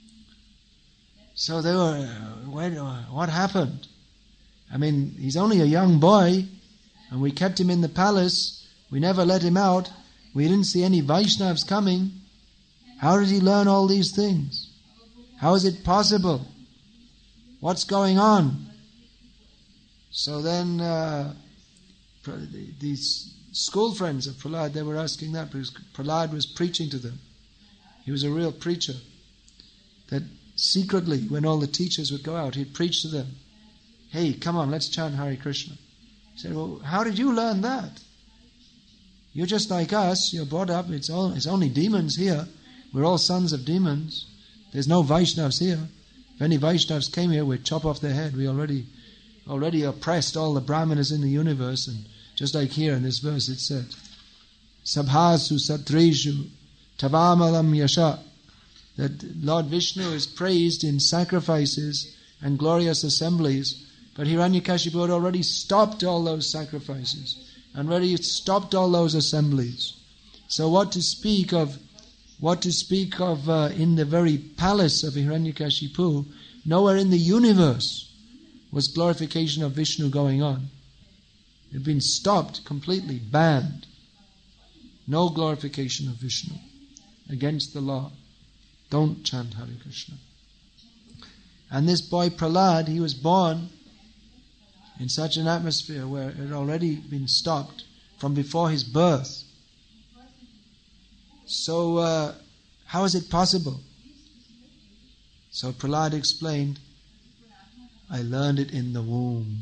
So they were, uh, where, uh, what happened? I mean, he's only a young boy, and we kept him in the palace. We never let him out. We didn't see any Vaishnavas coming. How did he learn all these things? How is it possible? What's going on? So then uh, these school friends of Prahlad, they were asking that because Prahlad was preaching to them. He was a real preacher. That secretly, when all the teachers would go out, he'd preach to them. Hey, come on, let's chant Hare Krishna. He said, well, how did you learn that? You're just like us. You're brought up. It's, all, it's only demons here. We're all sons of demons. There's no Vaishnavas here. If any Vaishnavas came here, we'd chop off their head. We already already oppressed all the Brahmanas in the universe. And just like here in this verse it said, Sabhasu Satreshu Tavamalam Yasha, that Lord Vishnu is praised in sacrifices and glorious assemblies, but Hiranyakashipu had already stopped all those sacrifices and already stopped all those assemblies. So what to speak of What to speak of uh, in the very palace of Hiranyakashipu, nowhere in the universe was glorification of Vishnu going on. It had been stopped, completely banned. No glorification of Vishnu. Against the law. Don't chant Hare Krishna. And this boy Prahlad, he was born in such an atmosphere where it had already been stopped from before his birth. So, uh, how is it possible? So Prahlad explained, I learned it in the womb.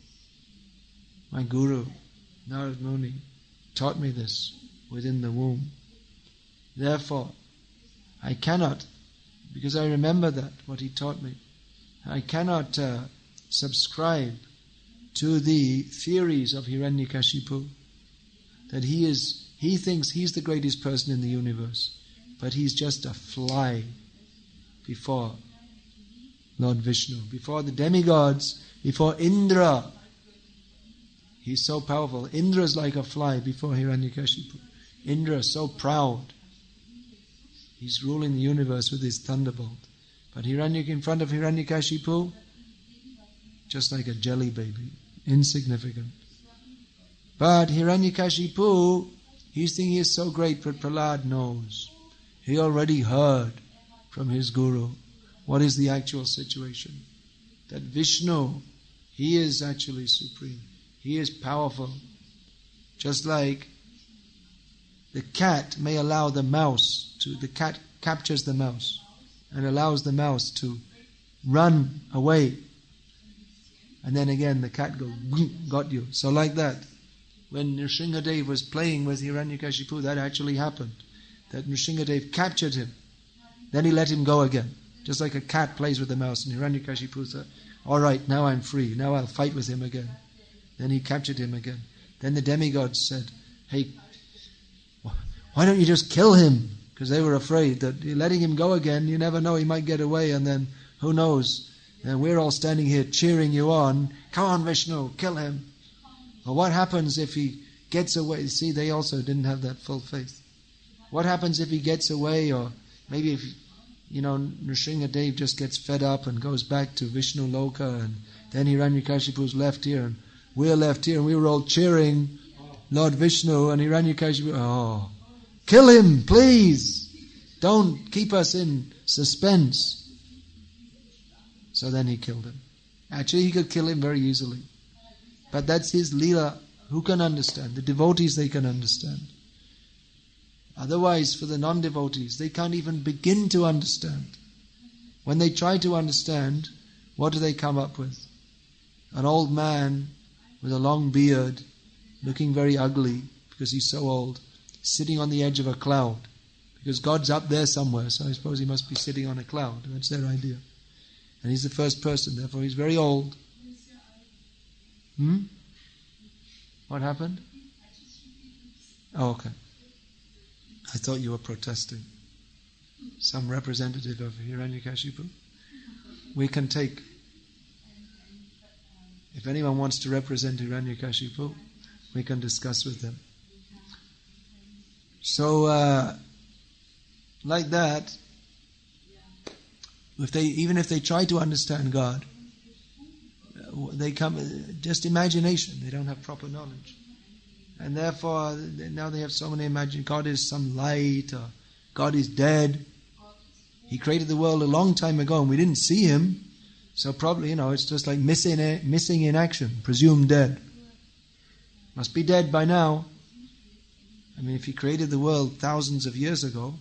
My Guru, Narad Muni, taught me this within the womb. Therefore, I cannot, because I remember that, what he taught me, I cannot uh, subscribe to the theories of Hiranyakashipu, that he is, he thinks he's the greatest person in the universe, but he's just a fly before Lord Vishnu, before the demigods, before Indra. He's so powerful. Indra is like a fly before Hiranyakashipu. Indra is so proud. He's ruling the universe with his thunderbolt. But Hiranyak, in front of Hiranyakashipu, just like a jelly baby, insignificant. But Hiranyakashipu, he's thinking he's so great, but Prahlad knows. He already heard from his Guru what is the actual situation. That Vishnu, he is actually supreme. He is powerful. Just like the cat may allow the mouse to, the cat captures the mouse and allows the mouse to run away. And then again the cat goes, got you. So like that, when Nrsingadev was playing with Hiranyakashipu, that actually happened. That Nrsingadev captured him. Then he let him go again. Just like a cat plays with the mouse. And Hiranyakashipu said, all right, now I'm free. Now I'll fight with him again. Then he captured him again. Then the demigods said, hey, why don't you just kill him? Because they were afraid that you're letting him go again, you never know, he might get away, and then who knows? And we're all standing here cheering you on. Come on, Vishnu, kill him. Well, what happens if he gets away? See, they also didn't have that full faith. What happens if he gets away, or maybe if, you know, Nrsingadev just gets fed up and goes back to Vishnu Loka, and then Hiranyakashipu's left here, and we're left here, and we were all cheering Lord Vishnu, and Hiranyakashipu, oh, kill him, please. Don't keep us in suspense. So then he killed him. Actually, he could kill him very easily. But that's his Leela. Who can understand? The devotees, they can understand. Otherwise, for the non-devotees, they can't even begin to understand. When they try to understand, what do they come up with? An old man with a long beard, looking very ugly because he's so old, sitting on the edge of a cloud. Because God's up there somewhere, so I suppose he must be sitting on a cloud. That's their idea. And he's the first person, therefore he's very old. Hmm? What happened? Oh, okay. I thought you were protesting. Some representative of Hiranyakashipu. We can take, if anyone wants to represent Hiranyakashipu, we can discuss with them. So, uh, like that, if they, even if they try to understand God, they come just imagination. They don't have proper knowledge, and therefore now they have so many imagine God is some light, or God is dead. He created the world a long time ago, and we didn't see Him. So probably, you know, it's just like missing, missing in action, presumed dead. Must be dead by now. I mean, if He created the world thousands of years ago,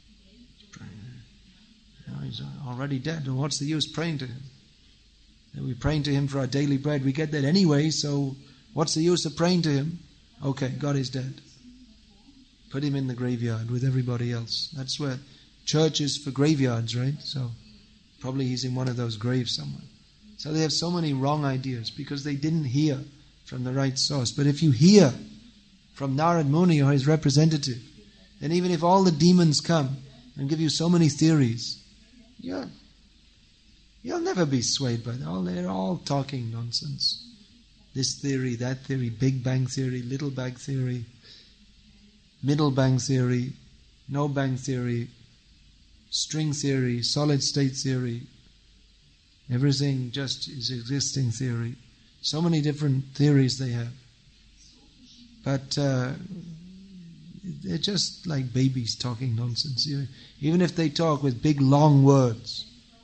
you know, He's already dead. And what's the use praying to Him? We're praying to Him for our daily bread. We get that anyway, so what's the use of praying to Him? Okay, God is dead. Put Him in the graveyard with everybody else. That's where church is for graveyards, right? So probably He's in one of those graves somewhere. So they have so many wrong ideas because they didn't hear from the right source. But if you hear from Narad Muni or his representative, then even if all the demons come and give you so many theories, yeah, you'll never be swayed by them. They're all talking nonsense. This theory, that theory, Big Bang theory, Little Bang theory, Middle Bang theory, No Bang theory, string theory, solid state theory. Everything just is existing theory. So many different theories they have. But uh, they're just like babies talking nonsense. Even if they talk with big long words,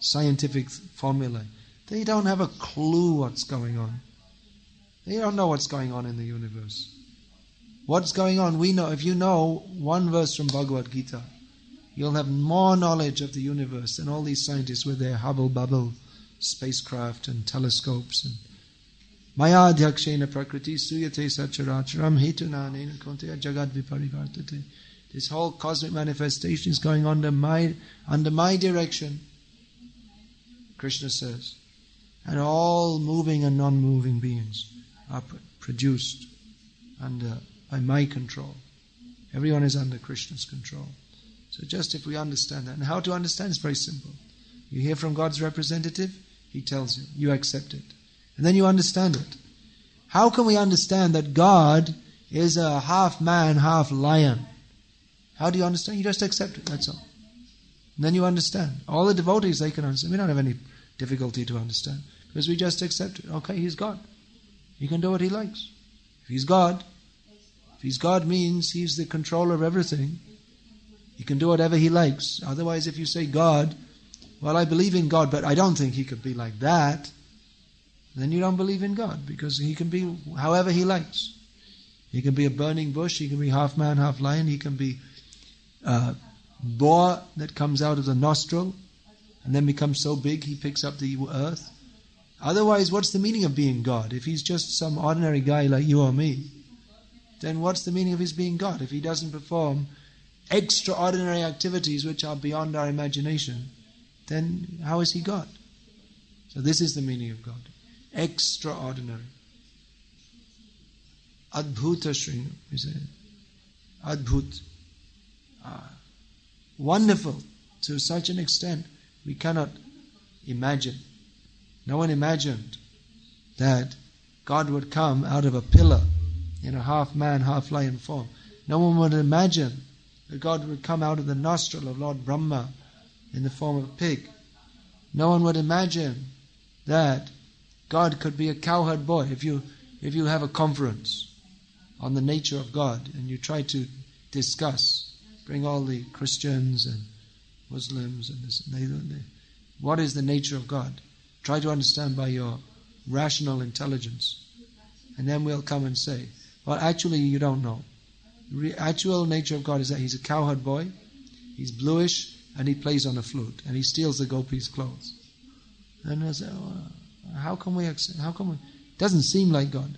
scientific formulae. They don't have a clue what's going on. They don't know what's going on in the universe. What's going on, we know. If you know one verse from Bhagavad Gita, you'll have more knowledge of the universe than all these scientists with their Hubble bubble spacecraft and telescopes. And Maya Adhyakshena Prakriti Suyate Sacharacharam Hetuna Nena Konteya Jagad Viparivartate. This whole cosmic manifestation is going under my under my direction, Krishna says. And all moving and non-moving beings are pr- produced under by my control. Everyone is under Krishna's control. So just if we understand that. And how to understand is very simple. You hear from God's representative, He tells you. You accept it. And then you understand it. How can we understand that God is a half man, half lion? How do you understand? You just accept it, that's all. And then you understand. All the devotees, they can understand. We don't have any difficulty to understand. Because we just accept it. Okay, He's God. He can do what He likes. If He's God, if He's God means He's the controller of everything. He can do whatever He likes. Otherwise, if you say God, well, I believe in God, but I don't think He could be like that, then you don't believe in God, because He can be however He likes. He can be a burning bush, He can be half man, half lion, He can be a boar that comes out of the nostril and then becomes so big He picks up the earth. Otherwise, what's the meaning of being God? If He's just some ordinary guy like you or me, then what's the meaning of His being God? If He doesn't perform extraordinary activities which are beyond our imagination, then how is He God? So this is the meaning of God. Extraordinary. Adbhuta Shri, we say. Adbhut. Ah, wonderful to such an extent we cannot imagine. No one imagined that God would come out of a pillar in a half man, half lion form. No one would imagine that God would come out of the nostril of Lord Brahma in the form of a pig. No one would imagine that God could be a cowherd boy. If you if you have a conference on the nature of God and you try to discuss, bring all the Christians and Muslims and this, they, they, what is the nature of God? Try to understand by your rational intelligence. And then we'll come and say, well, actually you don't know. The actual nature of God is that He's a cowherd boy, He's bluish, and He plays on a flute, and He steals the gopis' clothes. And I say, well, how can we accept, how can we, it doesn't seem like God.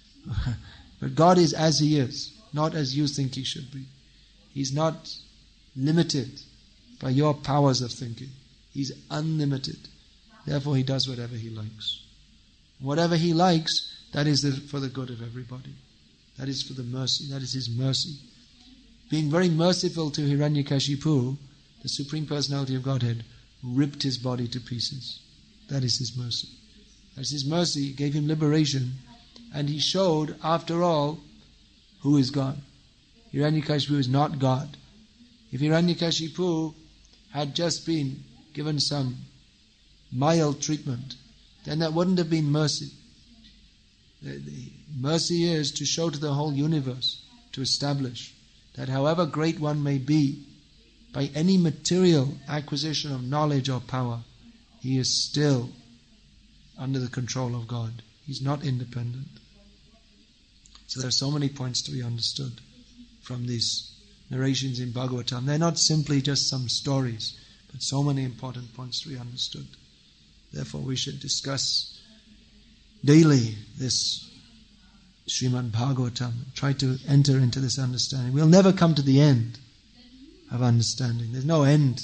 But God is as He is, not as you think He should be. He's not limited by your powers of thinking. He's unlimited. Therefore He does whatever He likes. Whatever He likes, that is the, for the good of everybody. That is for the mercy. That is His mercy. Being very merciful to Hiranyakashipu, the Supreme Personality of Godhead ripped his body to pieces. That is His mercy. That is His mercy. He gave him liberation, and He showed, after all, who is God. Hiranyakashipu is not God. If Hiranyakashipu had just been given some mild treatment, then that wouldn't have been mercy. The, the mercy is to show to the whole universe, to establish that however great one may be, by any material acquisition of knowledge or power, he is still under the control of God. He's not independent. So there are so many points to be understood from these narrations in Bhagavatam. They're not simply just some stories, but so many important points to be understood. Therefore we should discuss daily this Srimad Bhagavatam. Try to enter into this understanding. We'll never come to the end of understanding. There's no end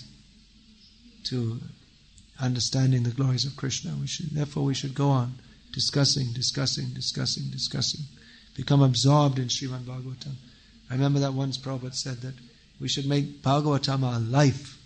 to understanding the glories of Krishna. We should, therefore we should go on discussing, discussing, discussing, discussing. Become absorbed in Srimad Bhagavatam. I remember that once Prabhupada said that we should make Bhagavatam our life.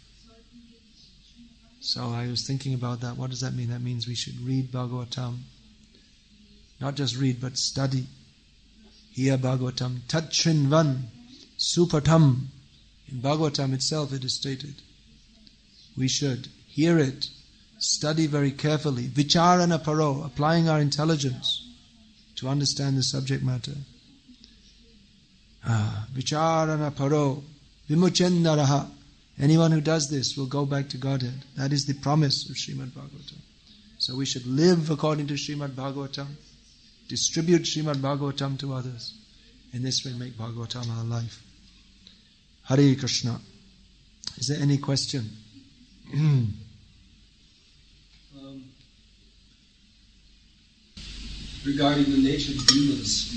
So I was thinking about that. What does that mean? That means we should read Bhagavatam. Not just read, but study. Hear Bhagavatam. Tat Shrinvan Supatam. In Bhagavatam itself it is stated. We should hear it, study very carefully. Vicharana paro, applying our intelligence to understand the subject matter. Ah, Vicharana paro, vimuchendaraha. Anyone who does this will go back to Godhead. That is the promise of Srimad Bhagavatam. So we should live according to Srimad Bhagavatam, distribute Srimad Bhagavatam to others. In this way make Bhagavatam our life. Hare Krishna. Is there any question? um, regarding the nature of demons,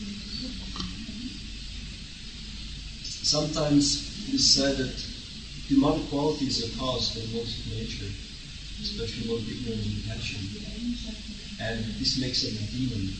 sometimes it is said that demonic qualities are caused by most of nature, especially more ignorance and passion, and this makes them a demon.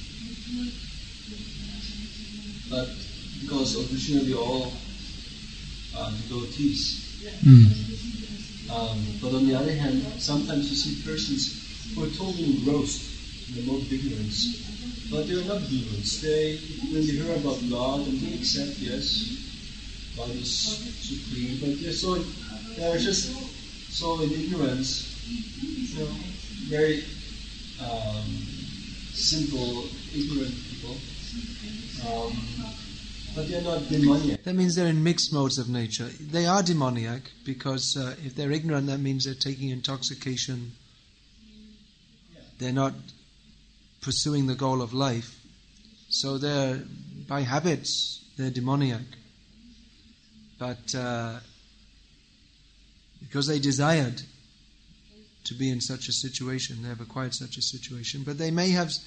But because originally all uh, devotees. Mm. Um, but on the other hand, sometimes you see persons who are totally engrossed in the mode of ignorance, but they are not demons. They, when they hear about God, and they accept, yes, God is supreme, but they're so, they're just so in ignorance, you know, very um, simple, ignorant people. Um, But they are not demoniac. That means they're in mixed modes of nature. They are demoniac because uh, if they're ignorant, that means they're taking intoxication. They're not pursuing the goal of life. So they're, by habits, they're demoniac. But uh, because they desired to be in such a situation, they have acquired such a situation. But they may have...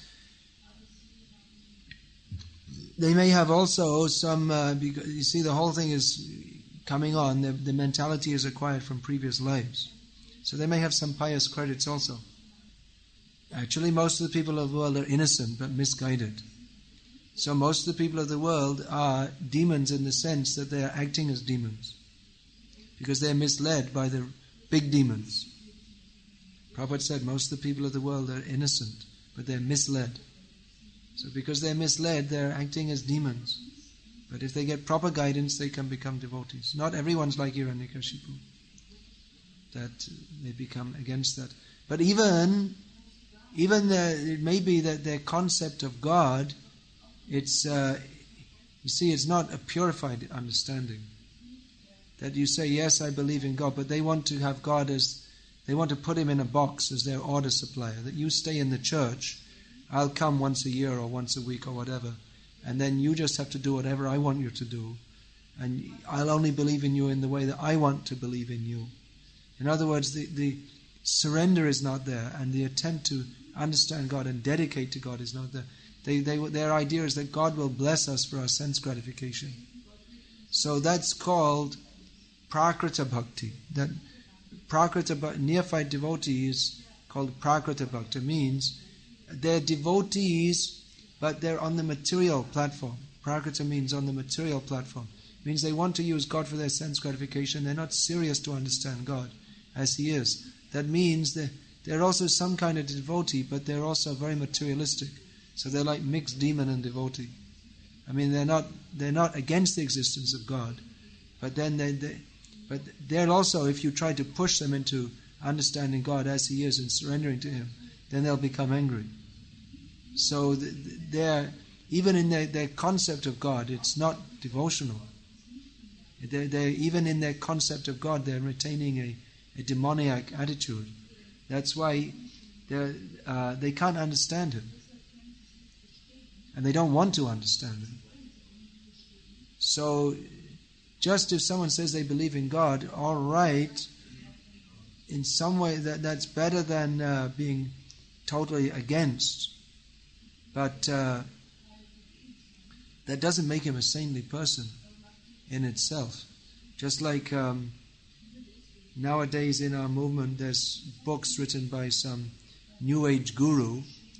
They may have also some, uh, because you see the whole thing is coming on, the, the mentality is acquired from previous lives. So they may have some pious credits also. Actually, most of the people of the world are innocent but misguided. So most of the people of the world are demons in the sense that they are acting as demons. Because they are misled by the big demons. Prabhupada said most of the people of the world are innocent, but they are misled. So because they're misled, they're acting as demons. But if they get proper guidance, they can become devotees. Not everyone's like Hiranyakashipu, that they become against that. But even, even the, it may be that their concept of God, it's, uh, you see, it's not a purified understanding. That you say, yes, I believe in God, but they want to have God as, they want to put Him in a box as their order supplier. That you stay in the church, I'll come once a year or once a week or whatever, and then you just have to do whatever I want you to do, and I'll only believe in you in the way that I want to believe in you. In other words, the, the surrender is not there, and the attempt to understand God and dedicate to God is not there. They, they, their idea is that God will bless us for our sense gratification. So that's called prakrita bhakti. That prakrita bhakti, neophyte devotee is called prakrita bhakti. Means they're devotees, but they're on the material platform. Prakrita means on the material platform. It means they want to use God for their sense gratification. They're not serious to understand God as He is. That means that they're also some kind of devotee, but they're also very materialistic. So they're like mixed demon and devotee. I mean, they're not they're not against the existence of God, but then they, they but they're also, if you try to push them into understanding God as He is and surrendering to Him, then they'll become angry. So they're, even in their, their concept of God, it's not devotional. They're, they're, even in their concept of God, they're retaining a, a demoniac attitude. That's why they're, uh, they can't understand Him. And they don't want to understand Him. So, just if someone says they believe in God, all right, in some way that, that's better than uh, being totally against. But uh, that doesn't make him a saintly person in itself. Just like um, nowadays in our movement, there's books written by some New Age guru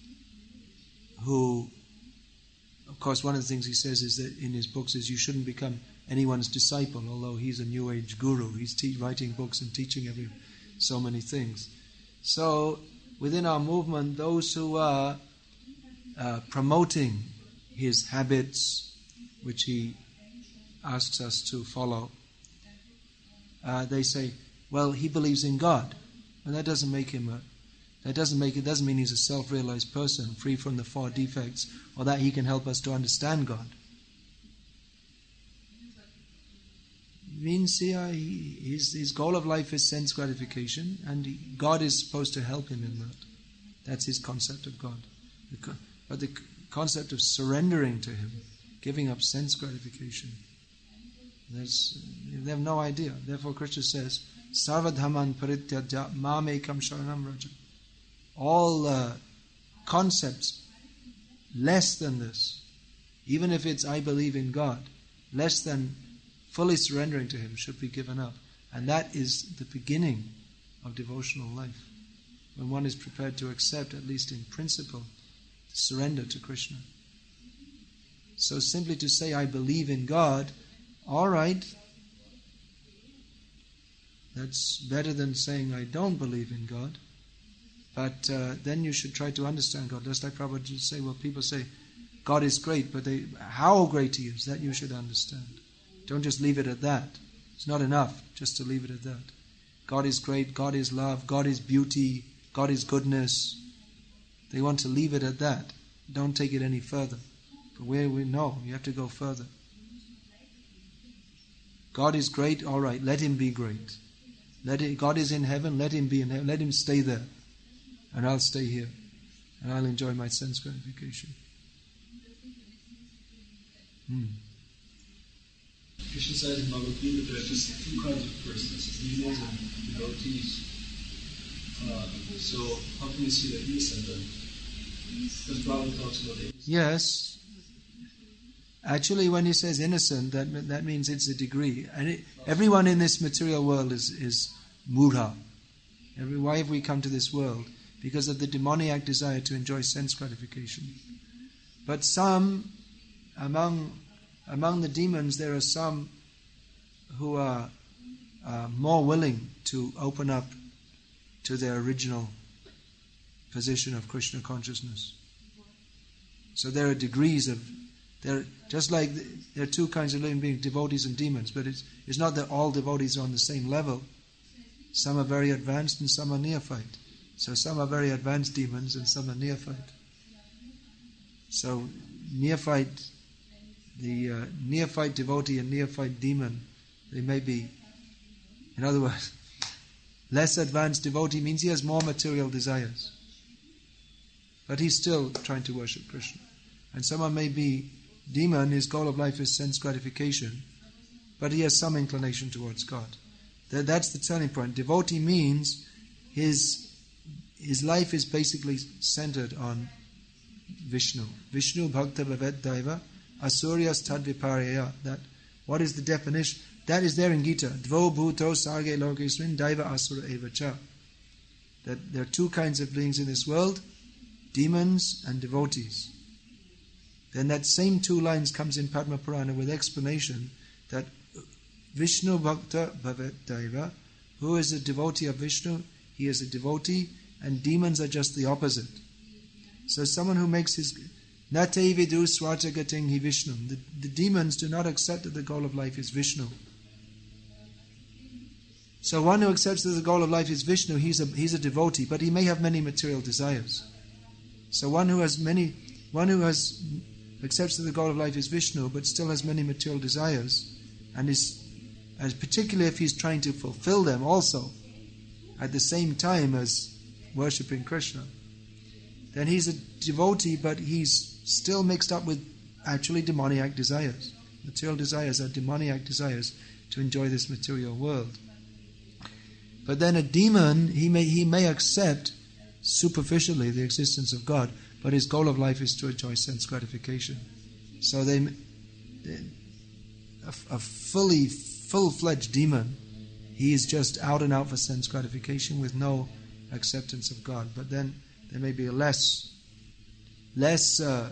who, of course, one of the things he says is that in his books is you shouldn't become anyone's disciple, although he's a New Age guru. He's te- writing books and teaching every so many things. So within our movement, those who are uh, promoting his habits, which he asks us to follow, uh, they say, well, he believes in God. And that doesn't make him a That doesn't make it doesn't mean he's a self-realized person, free from the four defects, or that he can help us to understand God. means yeah, he, his, his goal of life is sense gratification, and he, God is supposed to help him in that. That's his concept of God. The co- but the c- concept of surrendering to Him, giving up sense gratification, there's, they have no idea. Therefore Krishna says, Sarvadhaman parityaja mamekam sharanam raja. All uh, concepts less than this, even if it's I believe in God, less than fully surrendering to Him, should be given up. And that is the beginning of devotional life. When one is prepared to accept, at least in principle, to surrender to Krishna. So simply to say, I believe in God, all right, that's better than saying, I don't believe in God. But uh, then you should try to understand God. Just like Prabhupada would say, well, people say, God is great, but they, how great He is, that you should understand. Don't just leave it at that. It's not enough just to leave it at that. God is great, God is love, God is beauty, God is goodness. They want to leave it at that. Don't take it any further. But where we know, you have to go further. God is great, all right, let Him be great. Let it, God is in heaven, let Him be in heaven, let Him stay there. And I'll stay here. And I'll enjoy my sense gratification. Hmm. Krishna said in Bhagavad Gita there are just two kinds of persons, demons and devotees. Uh, so how can you see the innocent then? Because Brahma talks about innocent. Yes. Actually, when he says innocent, that that means it's a degree. And it, everyone in this material world is, is mudha. Every, why have we come to this world? Because of the demoniac desire to enjoy sense gratification. But some, among among the demons, there are some who are uh, more willing to open up to their original position of Krishna consciousness. So there are degrees of, there just like the, there are two kinds of living beings, devotees and demons, but it's, it's not that all devotees are on the same level. Some are very advanced and some are neophyte. So some are very advanced demons and some are neophyte. So neophyte, the uh, neophyte devotee and neophyte demon, they may be, in other words, less advanced devotee means he has more material desires. But he's still trying to worship Krishna. And someone may be demon, his goal of life is sense gratification, but he has some inclination towards God. That, that's the turning point. Devotee means his his life is basically centered on Vishnu. Vishnu bhakta bhavet daiva asuryas tad viparya. That, what is the definition? That is there in Gita. Dvo bhuto sarge lokesmin daiva asura evacha. That there are two kinds of beings in this world, demons and devotees. Then that same two lines comes in Padma Purana with explanation that Vishnu bhakta bhavet daiva, who is a devotee of Vishnu, he is a devotee, and demons are just the opposite. So someone who makes his nate vidu swata gating hi Vishnu. The, the demons do not accept that the goal of life is Vishnu. So one who accepts that the goal of life is Vishnu, he's a he's a devotee, but he may have many material desires. So one who has many, one who has accepts that the goal of life is Vishnu, but still has many material desires, and is, as particularly if he's trying to fulfill them also, at the same time as worshipping Krishna, then he's a devotee, but he's still mixed up with actually demoniac desires. Material desires are demoniac desires to enjoy this material world. But then a demon, he may he may accept superficially the existence of God, but his goal of life is to enjoy sense gratification. So they, they a, a fully full-fledged demon, he is just out and out for sense gratification with no acceptance of God. But then there may be a less less uh,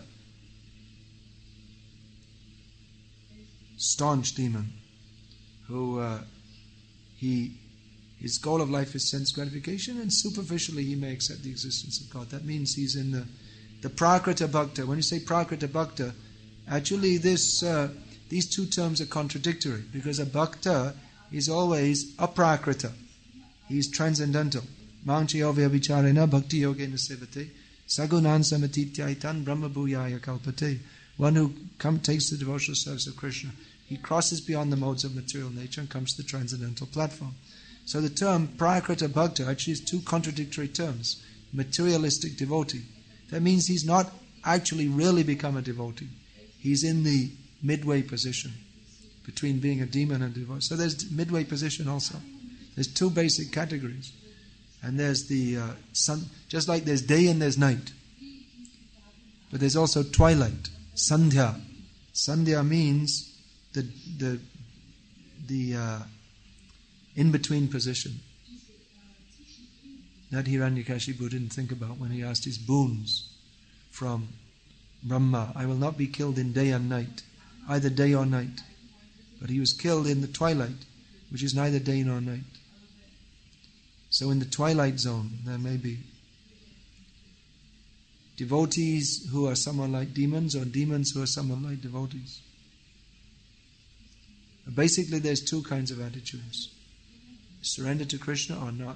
staunch demon who uh, he his goal of life is sense gratification, and superficially he may accept the existence of God. That means he's in the the prakrita bhakta. When you say prakrita bhakta, actually this uh, these two terms are contradictory, because a bhakta is always aprakrita. He is transcendental. Mangchayovya vicharena bhakti yogena sevate sagunan samatityaitan brahma bhuyaya kalpate. One who come, takes the devotional service of Krishna he crosses beyond the modes of material nature and comes to the transcendental platform. So the term Prakrita Bhakta actually is two contradictory terms. Materialistic devotee. That means he's not actually really become a devotee. He's in the midway position between being a demon and a devotee. So there's midway position also. There's two basic categories. And there's the uh, sun, just like there's day and there's night. But there's also twilight, sandhya. Sandhya means the the the uh, in-between position. That Hiranyakashipu didn't think about when he asked his boons from Brahma. I will not be killed in day and night, either day or night. But he was killed in the twilight, which is neither day nor night. So in the twilight zone, there may be devotees who are somewhat like demons, or demons who are somewhat like devotees. But basically, there's two kinds of attitudes: surrender to Krishna or not.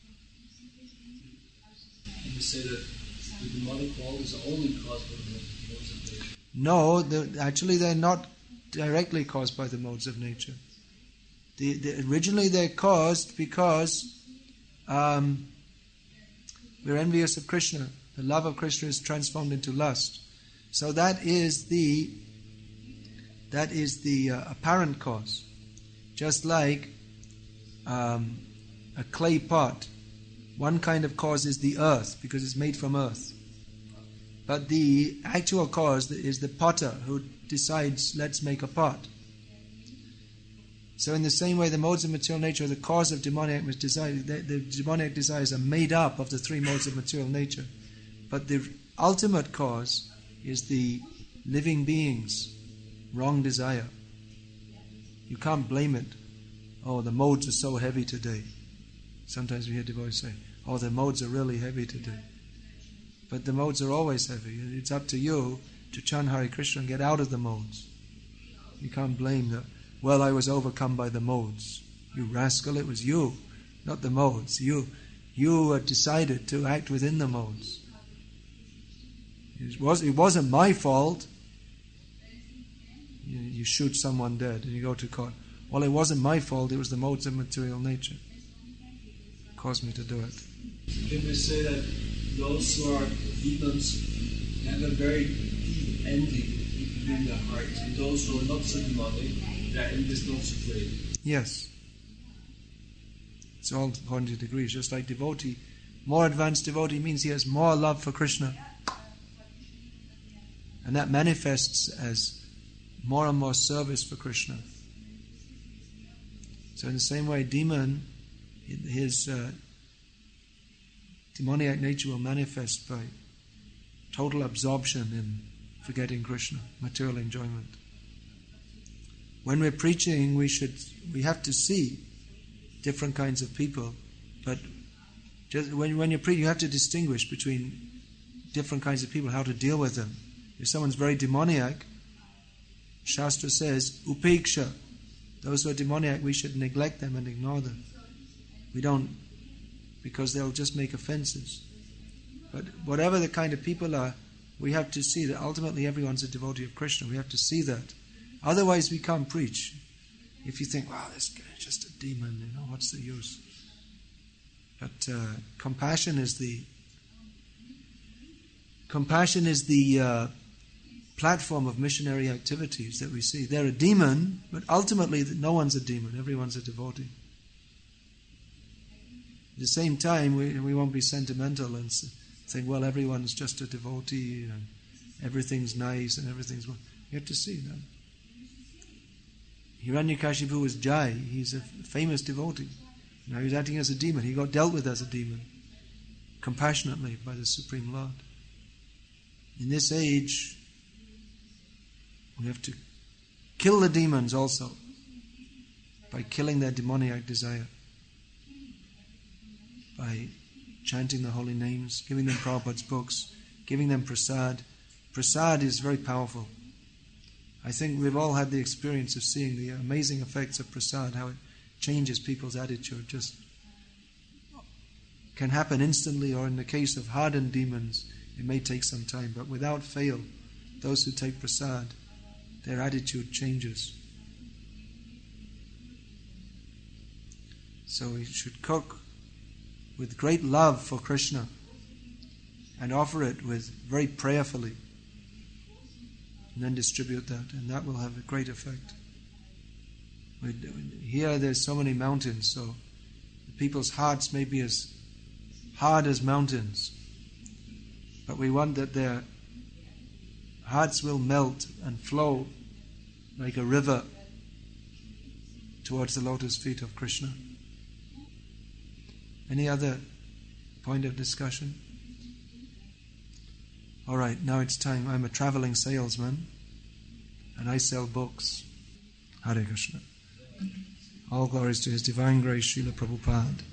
You say that the demonic qualities are only caused by the modes of nature. No, the, actually, they're not directly caused by the modes of nature. The, the, originally, they're caused because um, we're envious of Krishna. The love of Krishna is transformed into lust. So that is the that is the uh, apparent cause. Just like um, a clay pot, one kind of cause is the earth because it's made from earth. But the actual cause is the potter who decides, let's make a pot. So in the same way, the modes of material nature are the cause of demoniac desires. The, the demoniac desires are made up of the three modes of material nature. But the ultimate cause is the living being's wrong desire. You can't blame it. Oh, the modes are so heavy today. Sometimes we hear devotees say, oh, the modes are really heavy today. But the modes are always heavy. It's up to you to chant Hare Krishna and get out of the modes. You can't blame that. Well, I was overcome by the modes. You rascal, it was you, not the modes. You, you decided to act within the modes. It, was, it wasn't my fault. You, you shoot someone dead and you go to court. Well, it wasn't my fault, it was the modes of material nature. It caused me to do it. Can we say that those who are demons have a very deep envy in their heart, and those who are not so demonic, their envy is not so great? Yes. It's all according to degrees. Just like devotee, more advanced devotee means he has more love for Krishna. And that manifests as more and more service for Krishna. So in the same way, demon, his uh, demoniac nature will manifest by total absorption in forgetting Krishna, material enjoyment. When we're preaching, we should we have to see different kinds of people, but just when when you're preaching, you have to distinguish between different kinds of people, how to deal with them. If someone's very demoniac, Shastra says, upeksha. Those who are demoniac, we should neglect them and ignore them. We don't, because they'll just make offenses. But whatever the kind of people are, we have to see that ultimately everyone's a devotee of Krishna. We have to see that. Otherwise we can't preach. If you think, wow, this guy is just a demon, you know, what's the use? But uh, compassion is the compassion is the uh, platform of missionary activities that we see. They're a demon, but ultimately no one's a demon. Everyone's a devotee. At the same time, we, we won't be sentimental and think, well, everyone's just a devotee and everything's nice and everything's well. You have to see that. Hiranyakashipu was Jai. He's a famous devotee. Now he's acting as a demon. He got dealt with as a demon, compassionately by the Supreme Lord. In this age, we have to kill the demons also by killing their demoniac desire, by chanting the holy names, giving them Prabhupada's books, giving them prasad. Prasad is very powerful. I think we've all had the experience of seeing the amazing effects of prasad, how it changes people's attitude. Just can happen instantly, or in the case of hardened demons, it may take some time. But without fail, those who take prasad, their attitude changes. So we should cook with great love for Krishna and offer it with very prayerfully, and then distribute that, and that will have a great effect. We, here there's so many mountains, so people's hearts may be as hard as mountains, but we want that their hearts will melt and flow like a river towards the lotus feet of Krishna. Any other point of discussion? All right, now it's time. I'm a traveling salesman and I sell books. Hare Krishna. All glories to His Divine Grace, Srila Prabhupada.